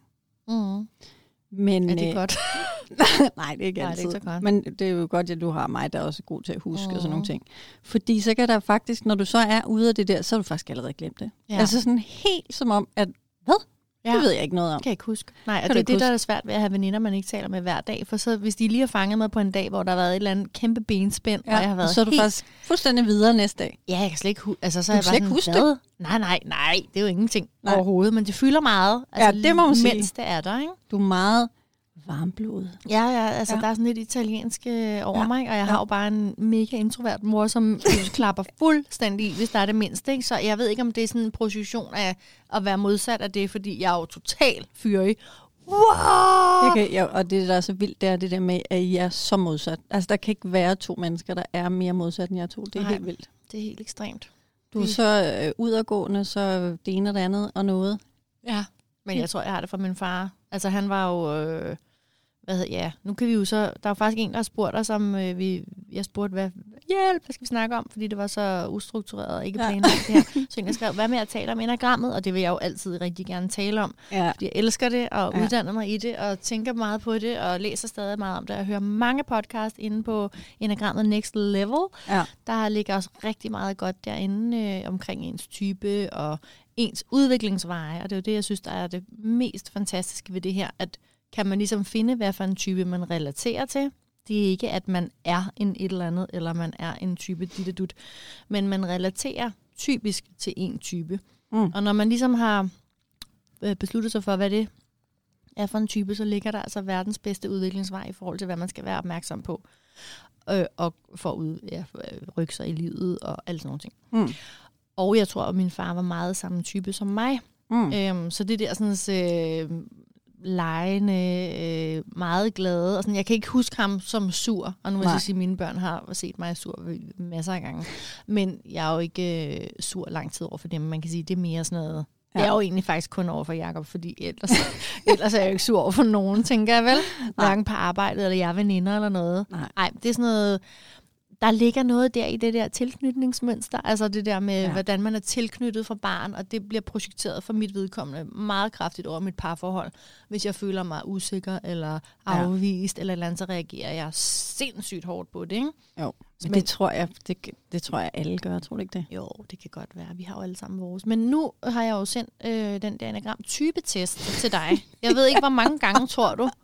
Men, er det godt? Nej, det er ikke altid. Det er ikke så godt. Men det er jo godt, at du har mig, der er også god til at huske og sådan nogle ting. Fordi så kan der faktisk, når du så er ude af det der, så har du faktisk allerede glemt det. Ja. Altså sådan helt som om, at hvad? Ja. Det ved jeg ikke noget om. Kan jeg ikke huske. Nej, og det er det, der er svært ved at have veninder, man ikke taler med hver dag. For så, hvis de lige har fanget mig på en dag, hvor der har været et eller andet kæmpe benspænd, og jeg har været så er du faktisk fuldstændig videre næste dag. Ja, jeg kan slet ikke huske. Altså, så du er jeg bare ikke huske det? Nej, det er jo ingenting overhovedet, men det fylder meget. Altså, ja, det må man sige. Mens det er der, ikke? Du er meget varmblodet. Ja, altså der er sådan lidt italiensk over mig, og jeg har jo bare en mega introvert mor, som klapper fuldstændig i, hvis der er det mindste. Ikke? Så jeg ved ikke, om det er sådan en position af at være modsat af det, fordi jeg er jo totalt fyrig. Wow! Og det, der er så vildt, det er det der med, at I er så modsat. Altså, der kan ikke være to mennesker, der er mere modsat end jer to. Det er helt vildt. Det er helt ekstremt. Du er så udadgående, så det ene og det andet og noget. Ja, men jeg tror, jeg har det fra min far. Altså, han var jo... nu kan vi jo så... Der er jo faktisk en, der har spurgt os, om jeg spurgte, hvad skal vi snakke om? Fordi det var så ustruktureret og ikke planlagt det her. Så jeg skrev, hvad med at tale om enagrammet? Og det vil jeg jo altid rigtig gerne tale om. Ja. Fordi jeg elsker det, og uddanner mig i det, og tænker meget på det, og læser stadig meget om det. Jeg hører mange podcasts inde på enagrammet Next Level. Ja. Der ligger også rigtig meget godt derinde omkring ens type og ens udviklingsveje. Og det er jo det, jeg synes, der er det mest fantastiske ved det her, at kan man ligesom finde, hvad for en type man relaterer til. Det er ikke, at man er en et eller andet, eller man er en type dit, men man relaterer typisk til en type. Og når man ligesom har besluttet sig for, hvad det er for en type, så ligger der altså verdens bedste udviklingsvej i forhold til, hvad man skal være opmærksom på. Og for at rykke sig i livet og alt sådan nogle ting. Og jeg tror, at min far var meget samme type som mig. Så det der sådan... legende, meget glade. Og sådan, jeg kan ikke huske ham som sur. Og nu vil jeg sige, at mine børn har set mig sur masser af gange. Men jeg er jo ikke sur lang tid over for dem. Man kan sige, det er mere sådan noget... Ja. Det er jo egentlig faktisk kun over for Jakob, fordi ellers er jeg jo ikke sur over for nogen, tænker jeg vel. Hverken på arbejdet, eller jeg er veninder eller noget. Nej, det er sådan noget... Der ligger noget der i det der tilknytningsmønster, altså det der med, hvordan man er tilknyttet fra barn, og det bliver projekteret for mit vedkommende meget kraftigt over mit parforhold. Hvis jeg føler mig usikker eller afvist eller andet, så reagerer jeg sindssygt hårdt på det, ikke? Jo, men det tror jeg alle gør, tror du ikke det? Jo, det kan godt være. Vi har jo alle sammen vores. Men nu har jeg jo sendt den der enagram-typetest til dig. Jeg ved ikke, hvor mange gange, tror du?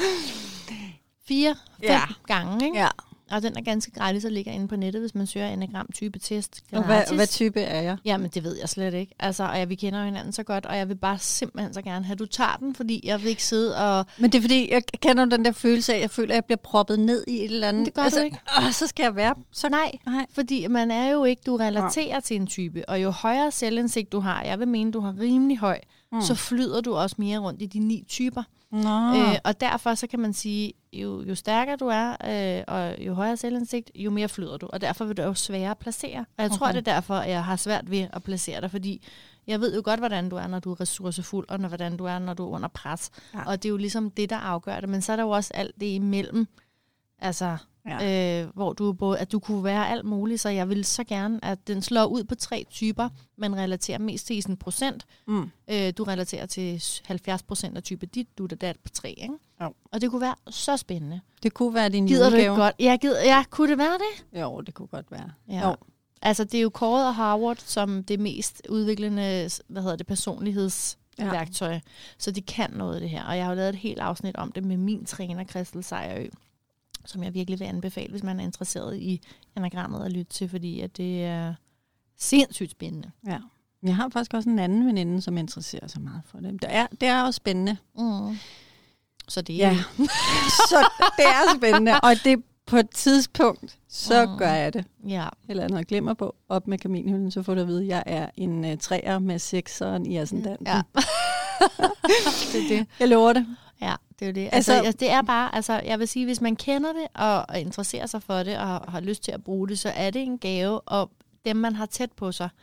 4-5 gange, ikke? Ja. Og den er ganske gratis og ligger inde på nettet, hvis man søger enagram-type-test. Og hvad type er jeg? Jamen, det ved jeg slet ikke. Altså, og vi kender jo hinanden så godt, og jeg vil bare simpelthen så gerne have, at du tager den, fordi jeg vil ikke sidde og... Men det er fordi, jeg kender den der følelse af, at jeg føler, at jeg bliver proppet ned i et eller andet. Det gør du ikke. Så skal jeg være... Så... Nej, fordi man er jo ikke... Du relaterer til en type, og jo højere selvindsigt du har, jeg vil mene, du har rimelig høj, så flyder du også mere rundt i de 9 typer. Og derfor så kan man sige, jo stærkere du er, og jo højere selvindsigt, jo mere flyder du. Og derfor vil du jo sværere at placere. Og jeg tror, det er derfor, jeg har svært ved at placere dig, fordi jeg ved jo godt, hvordan du er, når du er ressourcefuld, og hvordan du er, når du er under pres. Ja. Og det er jo ligesom det, der afgør det. Men så er der jo også alt det imellem, altså, hvor du både, at du kunne være alt muligt. Så jeg vil så gerne, at den slår ud på 3 typer, men relaterer mest til sådan procent. Du relaterer til 70% af type dit, du er der på 3, ikke? Jo. Og det kunne være så spændende. Det kunne være din julegave. Gider du godt? Ja, kunne det være det? Jo, det kunne godt være. Ja. Jo. Altså, det er jo kåret af Harvard som det mest udviklende, personlighedsværktøj. Ja. Så de kan noget det her. Og jeg har jo lavet et helt afsnit om det med min træner, Christel Sejerø, som jeg virkelig vil anbefale, hvis man er interesseret i enagrammet at lytte til, fordi at det er sindssygt spændende. Ja. Jeg har faktisk også en anden veninde, som interesserer sig meget for det. Det er også spændende. Så det er så det er spændende, og det på et tidspunkt, så gør jeg det. Ja. Eller noget glemmer på, op med kaminhylden, så får du at vide, at jeg er en 3'er med 6'eren i ascendanten. Ja. Det er det. Jeg lover det. Ja, det er jo det. Altså, det er bare, altså, jeg vil sige, hvis man kender det, og interesserer sig for det, og har lyst til at bruge det, så er det en gave, og dem, man har tæt på sig,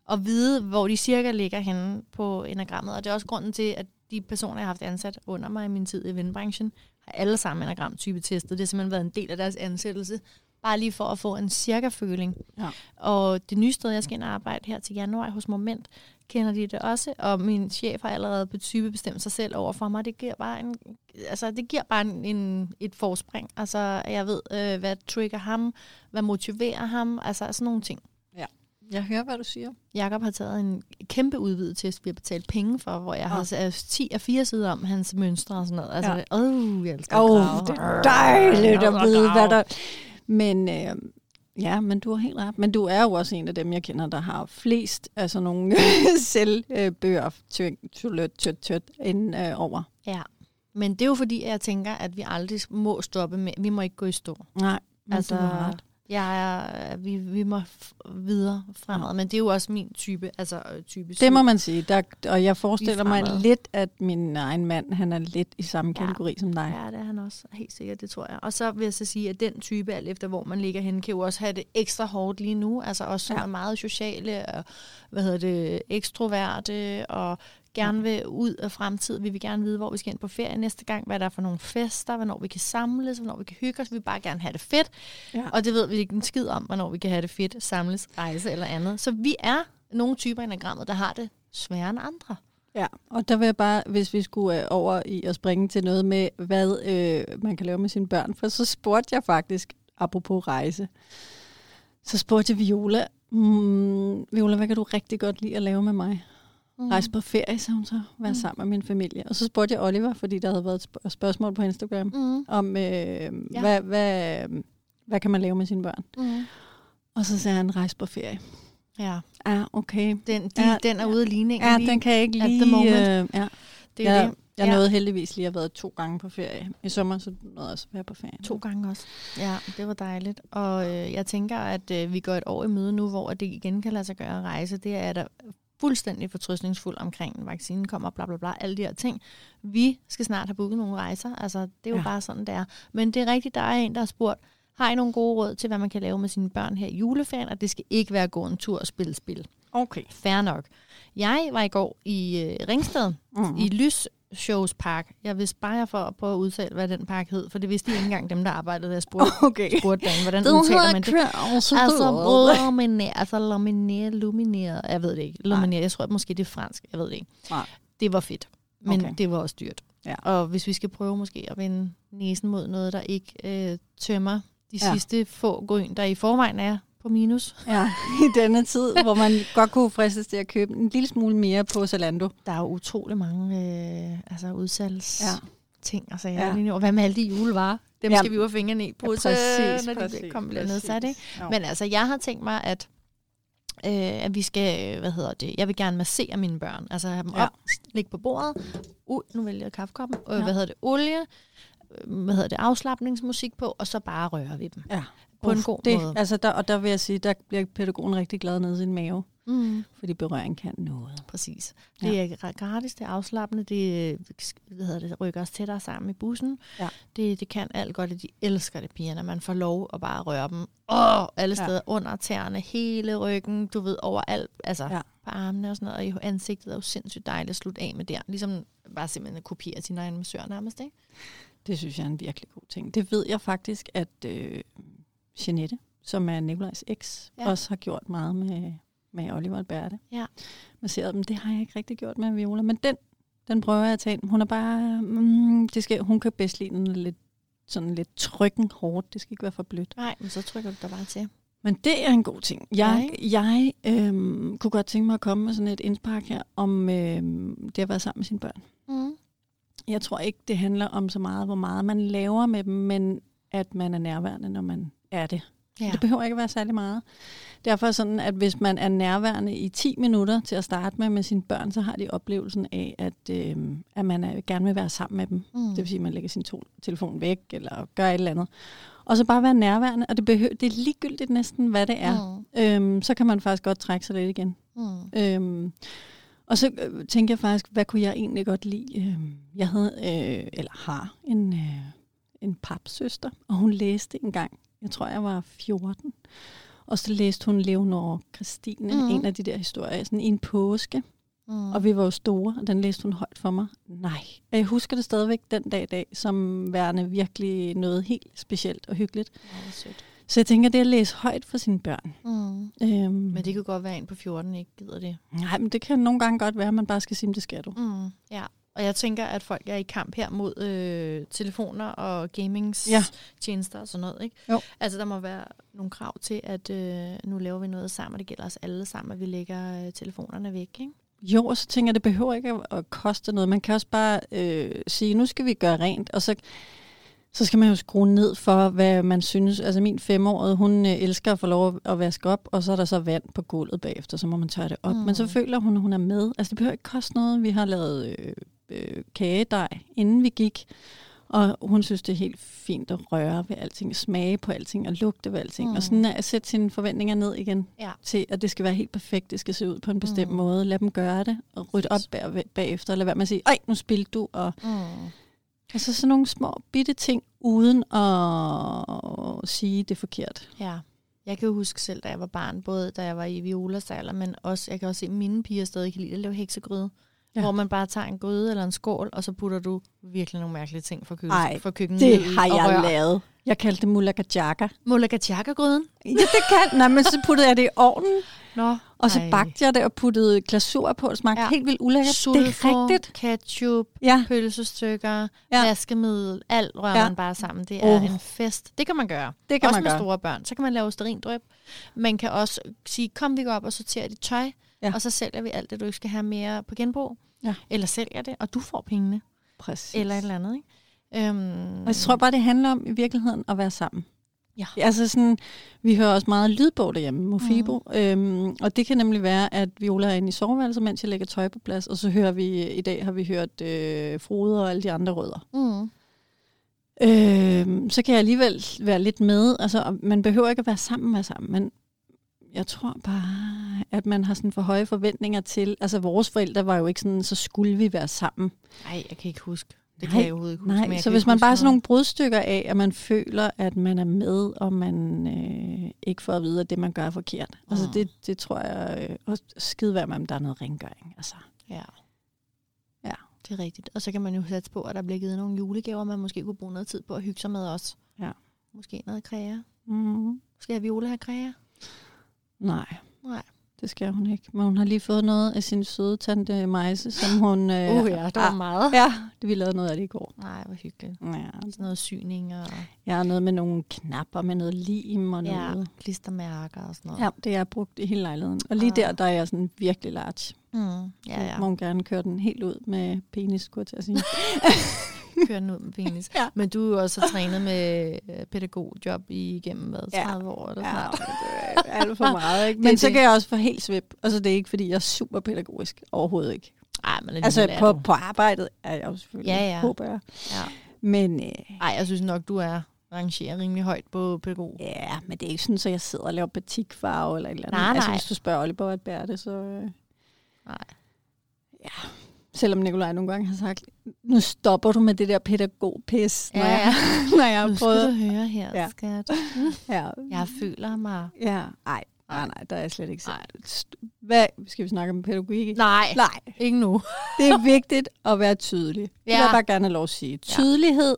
at vide, hvor de cirka ligger henne på enagrammet. Og det er også grunden til, at de personer, jeg har haft ansat under mig i min tid i eventbranchen, har alle sammen enagram-type testet. Det har simpelthen været en del af deres ansættelse. Bare lige for at få en cirka-føling. Ja. Og det nye sted, jeg skal ind og arbejde her til januar hos Moment, kender de det også. Og min chef har allerede typebestemt sig selv over for mig. Det giver bare et forspring. Altså, jeg ved, hvad trigger ham, hvad motiverer ham. Altså, sådan nogle ting. Ja. Jeg hører, hvad du siger. Jakob har taget en kæmpe udvidet test, vi har betalt penge for, hvor jeg har 10 af 4 sider om hans mønstre og sådan noget. Altså, jeg elsker det er dejligt at vide, hvad der... Men men du har helt ret. Men du er jo også en af dem, jeg kender, der har flest af sådan nogle selvbøger ind over. Ja, men det er jo fordi, jeg tænker, at vi aldrig må stoppe med, vi må ikke gå i stå. Nej, altså, du har ret. Vi må videre fremad, men det er jo også min type, altså type 7. Det må man sige, og jeg forestiller mig lidt, at min egen mand, han er lidt i samme kategori som dig. Ja, det er han også, helt sikkert, det tror jeg. Og så vil jeg så sige, at den type, alt efter hvor man ligger henne, kan jo også have det ekstra hårdt lige nu, altså også som er meget sociale, og ekstroverte, og gerne vil ud af fremtiden. Vi vil gerne vide, hvor vi skal ind på ferie næste gang, hvad der er for nogle fester, hvornår vi kan samles, hvornår vi kan hygge os. Vi vil bare gerne have det fedt. Ja. Og det ved vi ikke en skid om, hvornår vi kan have det fedt, samles, rejse eller andet. Så vi er nogle typer i enagrammet, der har det sværere end andre. Ja, og der vil jeg bare, hvis vi skulle over i at springe til noget med, hvad man kan lave med sine børn, for så spurgte jeg faktisk, apropos rejse, så spurgte jeg Viola, Viola, hvad kan du rigtig godt lide at lave med mig? Rejse på ferie, så hun så være sammen med min familie. Og så spurgte jeg Oliver, fordi der havde været et spørgsmål på Instagram, om hvad kan man lave med sine børn. Og så sagde han, rejse på ferie. Ja. Ja, okay. Den er ude af ligningen. Ja, den kan jeg ikke lige... Det er det. Jeg nåede heldigvis lige at have været 2 gange på ferie. I sommer så nåede jeg også at være på ferie. 2 gange også. Ja, det var dejligt. Og jeg tænker, at vi går et år i møde nu, hvor det igen kan lade sig gøre at rejse. Det er der fuldstændig fortrøstningsfuld omkring, vaccinen kommer, bla bla bla, alle de her ting. Vi skal snart have booket nogle rejser. Altså, det er jo bare sådan, det er. Men det er rigtigt, der er en, der har spurgt, har I nogle gode råd til, hvad man kan lave med sine børn her i juleferien, og det skal ikke være at gå en tur og spille spil. Okay. Fair nok. Jeg var i går i Ringsted, i Lysshows-park. Jeg vidste bare for at prøve at udtale, hvad den park hed, for det vidste de ikke engang dem, der arbejdede der. Jeg spurgte dem, hvordan udtaler man det? Altså, lumineret, jeg ved det ikke. Lumineret, jeg tror måske det er fransk, jeg ved det ikke. Nej. Det var fedt, men det var også dyrt. Ja. Og hvis vi skal prøve måske at vende næsen mod noget, der ikke tømmer de sidste få grøn, der i forvejen er på minus. Ja, i denne tid, hvor man godt kunne fristes til at købe en lille smule mere på Zalando. Der er jo utrolig mange udsalgs ting. Altså, og hvad med alle de julevarer? Dem skal vi jo have fingrene i på, når de kommer nedsat. Men altså, jeg har tænkt mig, at vi skal, jeg vil gerne massere mine børn. Altså have dem op, ligge på bordet, nu vælger jeg kaffekoppen, olie, afslapningsmusik på, og så bare røre ved dem. Ja. På en god måde. Altså der vil jeg sige, der bliver pædagogen rigtig glad nede i sin mave. Fordi berøring kan noget. Præcis. Det er gratis, det er afslappende, det rykker os tættere sammen i bussen. Ja. Det kan alt godt, og de elsker det, pigerne. Man får lov at bare røre dem alle steder, under tæerne, hele ryggen, du ved, overalt, altså på armene og sådan noget, og i ansigtet er jo sindssygt dejligt at slutte af med der. Ligesom bare simpelthen at kopiere sin egen massør nærmest, ikke? Det synes jeg er en virkelig god ting. Det ved jeg faktisk, at Jeanette, som er Nikolajs eks, også har gjort meget med Oliver og Berthe. Ja. Masseret dem. Det har jeg ikke rigtig gjort med Viola, men den prøver jeg at tage. Hun er bare, hun kan bedst lide den lidt trykken hårdt. Det skal ikke være for blødt. Nej, men så trykker du der bare til. Men det er en god ting. Jeg kunne godt tænke mig at komme med sådan et indspark her, om det at være sammen med sine børn. Jeg tror ikke, det handler om så meget, hvor meget man laver med dem, men at man er nærværende, når man er det. Ja. Det behøver ikke at være særlig meget. Derfor er sådan, at hvis man er nærværende i 10 minutter til at starte med sine børn, så har de oplevelsen af, at man gerne vil være sammen med dem. Det vil sige, at man lægger sin telefon væk, eller gør et eller andet. Og så bare være nærværende, og det er ligegyldigt næsten, hvad det er. Så kan man faktisk godt trække sig lidt igen. Og så tænker jeg faktisk, hvad kunne jeg egentlig godt lide? Jeg havde, har en papsøster, og hun læste engang. Jeg tror, jeg var 14. Og så læste hun Leonora Christine, en af de der historier, sådan i en påske. Og vi var jo store, og den læste hun højt for mig. Nej, jeg husker det stadigvæk den dag i dag, som værende virkelig noget helt specielt og hyggeligt. Ja, sødt. Så jeg tænker, det er at læse højt for sine børn. Men det kan godt være, en på 14 ikke gider det. Nej, men det kan nogle gange godt være, at man bare skal sige, det skal du. Ja, og jeg tænker, at folk er i kamp her mod telefoner og gamingstjenester og sådan noget, ikke? Jo. Altså, der må være nogle krav til, at nu laver vi noget sammen, og det gælder os alle sammen, at vi lægger telefonerne væk, ikke? Jo, og så tænker jeg, det behøver ikke at koste noget. Man kan også bare sige, nu skal vi gøre rent, og så skal man jo skrue ned for, hvad man synes. Altså min 5-årige, hun elsker at få lov at vaske op, og så er der så vand på gulvet bagefter, så må man tørre det op. Men så føler hun er med. Altså det behøver ikke koste noget. Vi har lavet kagedej, inden vi gik, og hun synes, det er helt fint at røre ved alting, smage på alting og lugte ved alting. Og sådan at sætte sine forventninger ned igen til, at det skal være helt perfekt, det skal se ud på en bestemt måde. Lad dem gøre det, og rydde op bagefter, og lad være med at sige, ej, nu spildte du, og altså sådan nogle små bitte ting, uden at sige, det er forkert. Ja, jeg kan jo huske selv, da jeg var barn, både da jeg var i Violas alder, men også, jeg kan også se, at mine piger stadig kan lide at lave heksegryde. Ja. Hvor man bare tager en gryde eller en skål, og så putter du virkelig nogle mærkelige ting fra køkkenet. Det har jeg lavet. Jeg kaldte det mulakajaka. Mulakajaka-gryden? Ja, det kan. Nej, men så puttede jeg det i ovnen. Nå, og så bagte jeg det og puttede glasur på. Det smagte helt vildt ulækkert. Sulfo, det er rigtigt. Ketchup, pølsestykker, vaskemiddel, alt rører man bare sammen. Det er en fest. Det kan man gøre. Det kan også man med store børn. Så kan man lave stearindrøb. Man kan også sige, kom vi går op og sorterer dit tøj, og så sælger vi alt det, du ikke skal have mere på genbrug. Ja. Eller sælger det, og du får pengene. Præcis. Eller et eller andet, ikke? Og jeg tror bare, det handler om i virkeligheden at være sammen. Ja. Altså sådan, vi hører også meget lydbog derhjemme, Mofibo. Og det kan nemlig være, at Viola er inde i soveværelset, mens jeg lægger tøj på plads. Og så hører vi, i dag har vi hørt Frode og alle de andre rødder. Så kan jeg alligevel være lidt med. Altså, man behøver ikke at være sammen, men jeg tror bare, at man har sådan for høje forventninger til. Altså, vores forældre var jo ikke sådan, så skulle vi være sammen. Nej, jeg kan ikke huske. Det kan jeg overhovedet ikke huske. Nej, så hvis man bare har sådan nogle brudstykker af, at man føler, at man er med, og man ikke får at vide, at det, man gør, er forkert. Altså, det tror jeg også skide værd med, om der er noget rengøring. Altså. Ja, det er rigtigt. Og så kan man jo satse på, at der bliver givet nogle julegaver, man måske kunne bruge noget tid på at hygge sig med også. Ja. Måske noget kræger. Skal Viola have kræger? Nej, det skal hun ikke. Men hun har lige fået noget af sin søde tante Majse, som hun... ja, det var meget. Ja, vi lavede noget af det i går. Nej, hvor hyggeligt. Ja. Sådan noget syning og... Ja, noget med nogle knapper, med noget lim og noget... klistermærker og sådan noget. Ja, det har jeg brugt i hele lejligheden. Og lige der er jeg sådan virkelig large. Ja. Må hun gerne køre den helt ud med penis, skulle jeg til at sige. Køre den ud med penis. Ja. Men du er jo også trænet med pædagogjob igennem 30 år eller sådan noget. Det er alt for meget, ikke? Men så kan jeg også få helt svip. Altså, det er ikke, fordi jeg er super pædagogisk. Overhovedet ikke. Ej, men altså, på arbejdet er jeg jo selvfølgelig, håber jeg. Ja. Men... jeg synes nok, du rangerer rimelig højt på pædagog. Ja, men det er ikke sådan, så jeg sidder og laver batikfarve eller et eller andet. Nej. Altså, hvis du spørger Oliver og Berthe, så... Nej. Ja. Selvom Nikolaj nogle gange har sagt, nu stopper du med det der pædagogpis, når jeg har prøvet. Nu skal du høre her, skat. Jeg føler mig... Ja, nej, der er jeg slet ikke selv. Hvad skal vi snakke om pædagogik? Nej, ikke nu. Det er vigtigt at være tydelig. Det vil jeg bare gerne have lov at sige. Tydelighed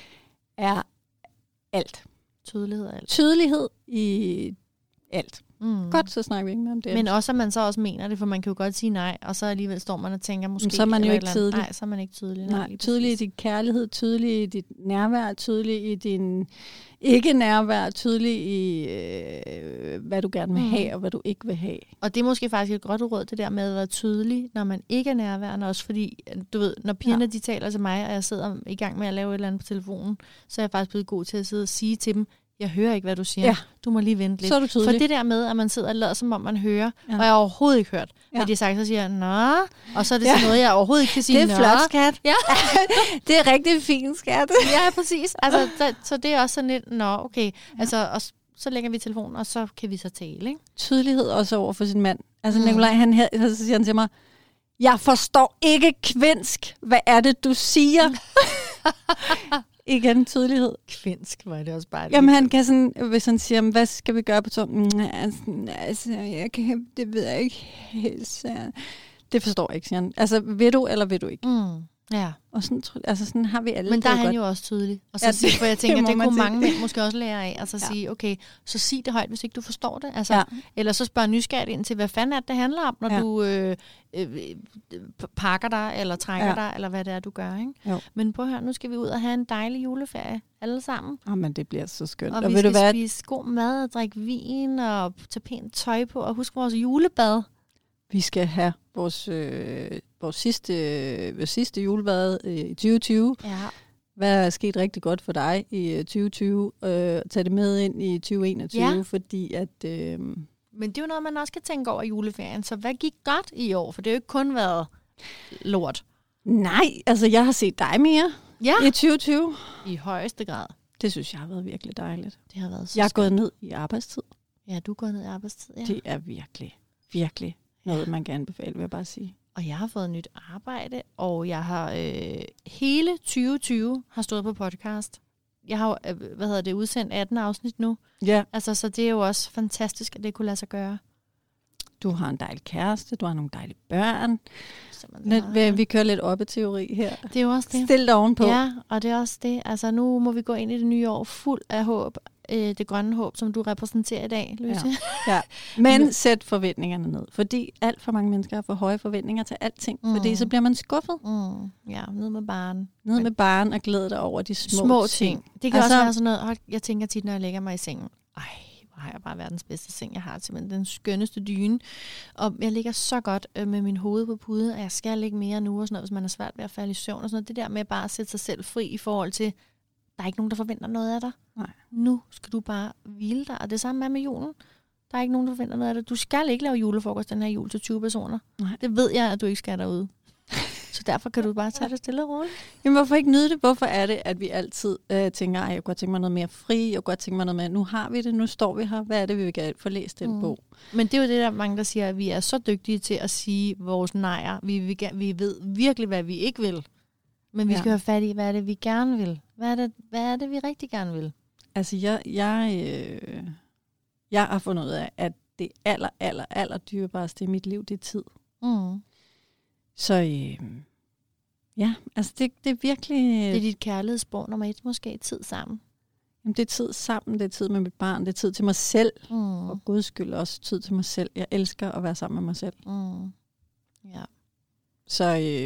er alt. Tydelighed i alt. Godt, så snakker vi ikke mere om det. Men også, at man så også mener det, for man kan jo godt sige nej, og så alligevel står man og tænker måske... Så er man jo ikke tydelig. Nej, så er man ikke tydelig. Nej, tydelig i din kærlighed, tydelig i dit nærvær, tydelig i din ikke-nærvær, tydelig i, hvad du gerne vil have, og hvad du ikke vil have. Og det er måske faktisk et godt råd, det der med at være tydelig, når man ikke er nærværende, også fordi, du ved, når pigerne de taler til mig, og jeg sidder i gang med at lave et eller andet på telefonen, så er jeg faktisk blevet god til at sidde og sige til dem, jeg hører ikke, hvad du siger. Ja. Du må lige vente lidt. Så er du tydelig. For det der med, at man sidder og lader, som om man hører, og jeg har overhovedet ikke hørt, hvad de sagt, så siger jeg, nå, og så er det sådan noget, jeg overhovedet ikke kan sige, det er flot, skat. Ja. Det er rigtig fint, skat. Ja, præcis. Altså, så det er også sådan lidt, nå, okay. Altså, og så lægger vi telefonen, og så kan vi så tale, ikke? Tydelighed også over for sin mand. Altså, Nikolaj, så siger han til mig, jeg forstår ikke kvinsk. Hvad er det, du siger? Igen tydelighed. Kvinsk var det også bare. Jamen han kan sådan, hvis han siger, hvad skal vi gøre på toppen? Altså, det ved jeg ikke helt. Det forstår jeg ikke, siger han. Altså, vil du, eller vil du ikke? Ja. Og sådan har vi alle. Men der er han jo også tydelig. Og så for jeg tænker, det kunne mange mænd måske også lære af. Altså sige, okay, så sig det højt, hvis ikke du forstår det. Altså, eller så spørg nysgerrigt ind til, hvad fanden er det handler om, når du pakker dig, eller trækker dig, eller hvad det er, du gør. Ikke? Men prøv at høre, nu skal vi ud og have en dejlig juleferie, alle sammen. Men det bliver så skønt. Og vi skal spise god mad, og drikke vin, og tage pænt tøj på, og husk vores julebad. Vi skal have vores sidste julebad i 2020. Ja. Hvad er sket rigtig godt for dig i 2020? Tag det med ind i 2021, fordi at... Men det er jo noget, man også kan tænke over i juleferien. Så hvad gik godt i år? For det har jo ikke kun været lort. Nej, altså jeg har set dig mere i 2020. I højeste grad. Det synes jeg har været virkelig dejligt. Det har været så jeg er gået ned i arbejdstid. Ja, du er gået ned i arbejdstid, ja. Det er virkelig, virkelig noget, man kan anbefale, vil jeg bare sige. Og jeg har fået nyt arbejde, og jeg har hele 2020 har stået på podcast. Jeg har udsendt 18 afsnit nu. Ja. Altså, så det er jo også fantastisk, at det kunne lade sig gøre. Du har en dejlig kæreste, du har nogle dejlige børn. Vi kører lidt oppe-teori her. Det er jo også det. Stil dig ovenpå. Ja, og det er også det. Altså, nu må vi gå ind i det nye år fuld af håb. Det grønne håb, som du repræsenterer i dag, Louise. Ja. Men sæt forventningerne ned. Fordi alt for mange mennesker har for høje forventninger til alting. Fordi så bliver man skuffet. Ja, ned med barn. Med barn og glæde dig over de små ting. Det kan også være sådan noget, jeg tænker tit, når jeg lægger mig i sengen. Hvor har jeg bare verdens bedste seng. Jeg har simpelthen den skønneste dyne. Og jeg ligger så godt med min hoved på puden, og jeg skal ligge mere nu, og sådan noget, hvis man er svært ved at falde i søvn. Og sådan noget. Det der med bare at sætte sig selv fri i forhold til, der er ikke nogen, der forventer noget af dig. Nej. Nu skal du bare hvile dig. Og det samme er med julen. Der er ikke nogen, der forventer noget af dig. Du skal ikke lave julefrokost den her jul til 20 personer. Nej. Det ved jeg, at du ikke skal derude. Så derfor kan du bare tage det stille og roligt. Jamen hvorfor ikke nyde det? Hvorfor er det, at vi altid tænker, jeg kunne godt tænke mig noget mere fri, jeg kunne godt tænke mig noget mere, nu har vi det, nu står vi her, hvad er det, vi vil få læst den bog? Men det er jo det, der mange, der siger, at vi er så dygtige til at sige vores nejer. Vi ved virkelig, hvad vi ikke vil. Men vi skal have fat i, hvad er det, vi gerne vil? Hvad er det, vi rigtig gerne vil? Altså, jeg har fundet ud af, at det aller dyrebareste i mit liv, det er tid. Så altså det er virkelig... Det er dit kærlighedssprog nummer 1, måske tid sammen. Jamen, det er tid sammen, det er tid med mit barn, det er tid til mig selv. Og Guds skyld også tid til mig selv. Jeg elsker at være sammen med mig selv. Ja. Så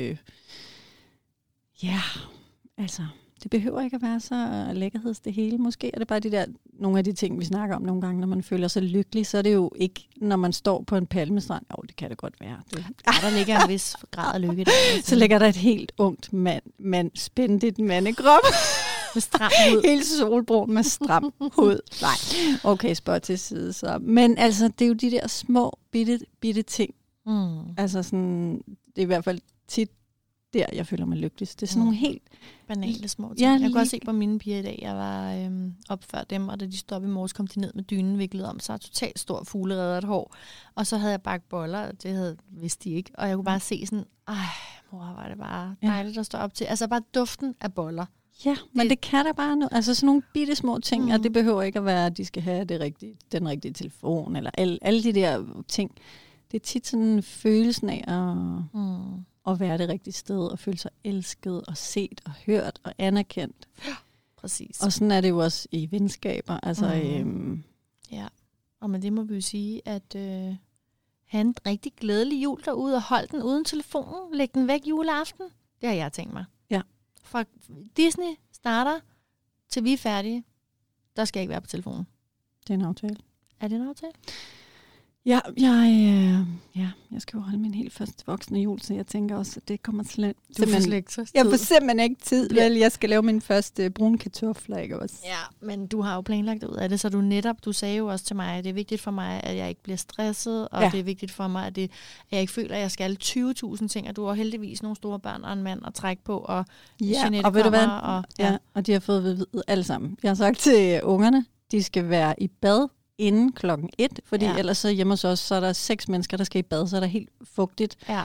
altså... Det behøver ikke at være så lækkerheds det hele. Måske er det bare nogle af de ting, vi snakker om nogle gange, når man føler sig lykkelig. Så er det jo ikke, når man står på en palmestrand. Jo, det kan det godt være. Der ligger en vis grad af lykke der. Så ligger der et helt ungt spændigt mandekrop. Med stram hud. Helt solbrun med stram hud. Nej, okay, spørg til side så. Men altså, det er jo de der små, bitte ting. Altså sådan, det er i hvert fald tit der, jeg føler mig lykkeligst. Det er sådan nogle helt... banale små ting. Jeg kunne også se på mine piger i dag, jeg var op før dem, og da de stod op i morges, kom de ned med dynen viklet om, så er totalt stor fuglereddet hår. Og så havde jeg bagt boller, og det vidste de ikke. Og jeg kunne bare se sådan, mor, var det bare dejligt at stå op til. Altså bare duften af boller. Ja, men det kan der bare nu. Altså sådan nogle bitte små ting, og det behøver ikke at være, at de skal have den rigtige telefon, eller alle de der ting. Det er tit sådan følelsen af at være det rigtige sted, og føle sig elsket, og set, og hørt, og anerkendt. Ja, præcis. Og sådan er det jo også i venskaber. Altså, ja, og med det må vi jo sige, at have en rigtig glædelig jul derude, og hold den uden telefonen, læg den væk juleaften. Det har jeg tænkt mig. Ja. Fra Disney starter, til vi er færdige, der skal jeg ikke være på telefonen. Det er en aftale. Er det en aftale? Ja, jeg skal jo holde min helt første voksne jul, så jeg tænker også, at det kommer slet ikke. Jeg får simpelthen ikke tid, vel? Jeg skal lave min første brune kartofler, ikke også? Ja, men du har jo planlagt ud af det, så du sagde jo også til mig, at det er vigtigt for mig, at jeg ikke bliver stresset, og det er vigtigt for mig, at jeg ikke føler, at jeg skal 20.000 ting, og du har heldigvis nogle store børn og en mand at trække på, og Jeanette og ved du hvad? Og de har fået ved alle sammen. Jeg har sagt til ungerne, de skal være i bad inden 1:00, fordi ellers så hjemme hos os, så er der 6 mennesker, der skal i bad, så er der helt fugtigt. Ja.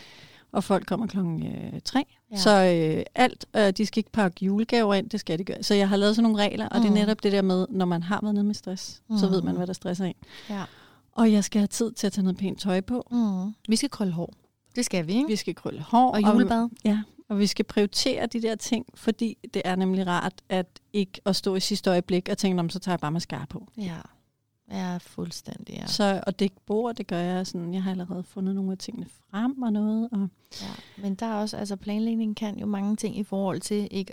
Og folk kommer 3. Ja. Så alt, de skal ikke pakke julegaver ind, det skal de gøre. Så jeg har lavet sådan nogle regler, og det er netop det der med, når man har været nede med stress, så ved man, hvad der stresser en. Ja. Og jeg skal have tid til at tage noget pænt tøj på. Vi skal krølle hår. Det skal vi, ikke? Vi skal krølle hår. Og julebad. Og vi skal prioritere de der ting, fordi det er nemlig rart at ikke at stå i sidste øjeblik og tænke, så tager jeg bare mascara på. Ja, fuldstændig, ja. Så, og det bord, det gør jeg sådan, jeg har allerede fundet nogle af tingene frem og noget. Og ja, men der er også, altså planlægning kan jo mange ting i forhold til ikke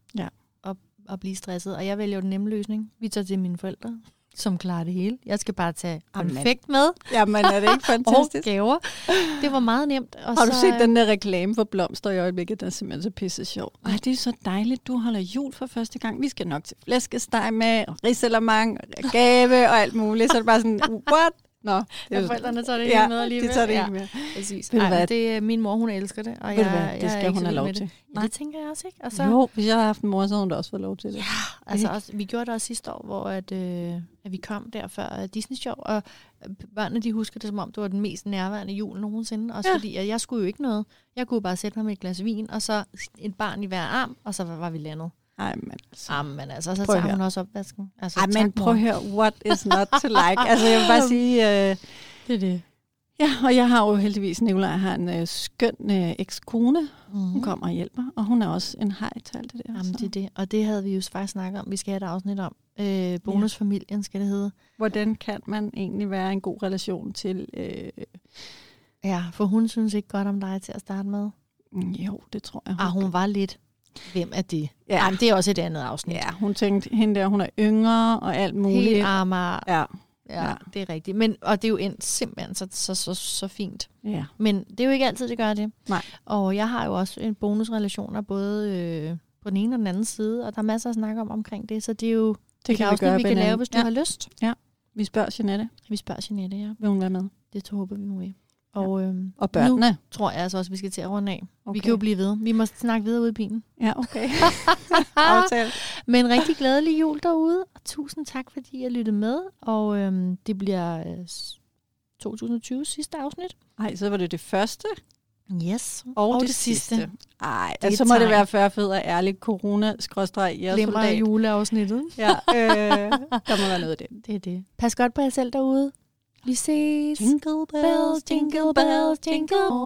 at blive stresset. Og jeg vælger jo den nemme løsning. Vi tager til mine forældre, som klarer det hele. Jeg skal bare tage konfekt med. Jamen, er det ikke fantastisk? Og gaver. Det var meget nemt. Og har du set den der reklame for blomster i øjeblikket? Der er simpelthen så pisse sjov. Ej, det er så dejligt, du holder jul for første gang. Vi skal nok til flæskesteg med, og risalamang, og gave og alt muligt. Så er det bare sådan, what? Nå, det er forældrene tager det hele med alligevel. de tager det hele med. Præcis. Ej, det er min mor, hun elsker det. Og det skal hun have lov til. Ja, det tænker jeg også, ikke? Og så, jo, hvis jeg havde haft en mor, så havde hun da også fået lov til det. Ja, altså også, vi gjorde det også sidste år, hvor at vi kom der før Disney Show, og børnene, de husker det, som om det var den mest nærværende jul nogensinde. Også fordi, at jeg skulle jo ikke noget. Jeg kunne bare sætte mig med et glas vin, og så et barn i hver arm, og så var vi landet. Ej, men altså, så tager hun også opvasken. Altså, ej, men prøv at høre, what is not to like? Altså, jeg vil bare sige... det er det. Ja, og jeg har jo heldigvis, Nicolaj har en skøn ekskone. Hun kommer og hjælper, og hun er også en hej til alt det der. Jamen, det er det. Og det havde vi jo faktisk snakket om. Vi skal have et afsnit om. Bonusfamilien skal det hedde. Hvordan kan man egentlig være en god relation til... Ja, for hun synes ikke godt om dig til at starte med. Jo, det tror jeg. Hun var lidt... Hvem er det? Ja. Jamen, det er også et andet afsnit. Ja, hun tænkte, hende der, hun er yngre og alt muligt. Helt Amager. Ja, det er rigtigt. Og det er jo endt simpelthen så fint. Ja. Men det er jo ikke altid, det gør det. Nej. Og jeg har jo også en bonusrelationer, både på den ene og den anden side, og der er masser at snakke omkring det, så det er jo det kan vi kan lave, hvis du har lyst. Ja, vi spørger Jeanette. Ja. Vil hun være med? Det håber vi nu vil. Og børnene. Nu tror jeg altså også, at vi skal til at runde af. Okay. Vi kan jo blive ved. Vi må snakke videre ude i bilen. Ja, okay. Aftale. Men rigtig glædelig jul derude, og tusind tak, fordi I lyttede med. Og det bliver 2020 sidste afsnit. Ej, så var det første. Yes. Og det sidste. Ej, altså må det være før fed og ærlig corona-jeres Glemmer juleafsnittet. Ja, der må være noget af det. Det er det. Pas godt på jer selv derude. Vi ses. Jingle bells, jingle bells, jingle.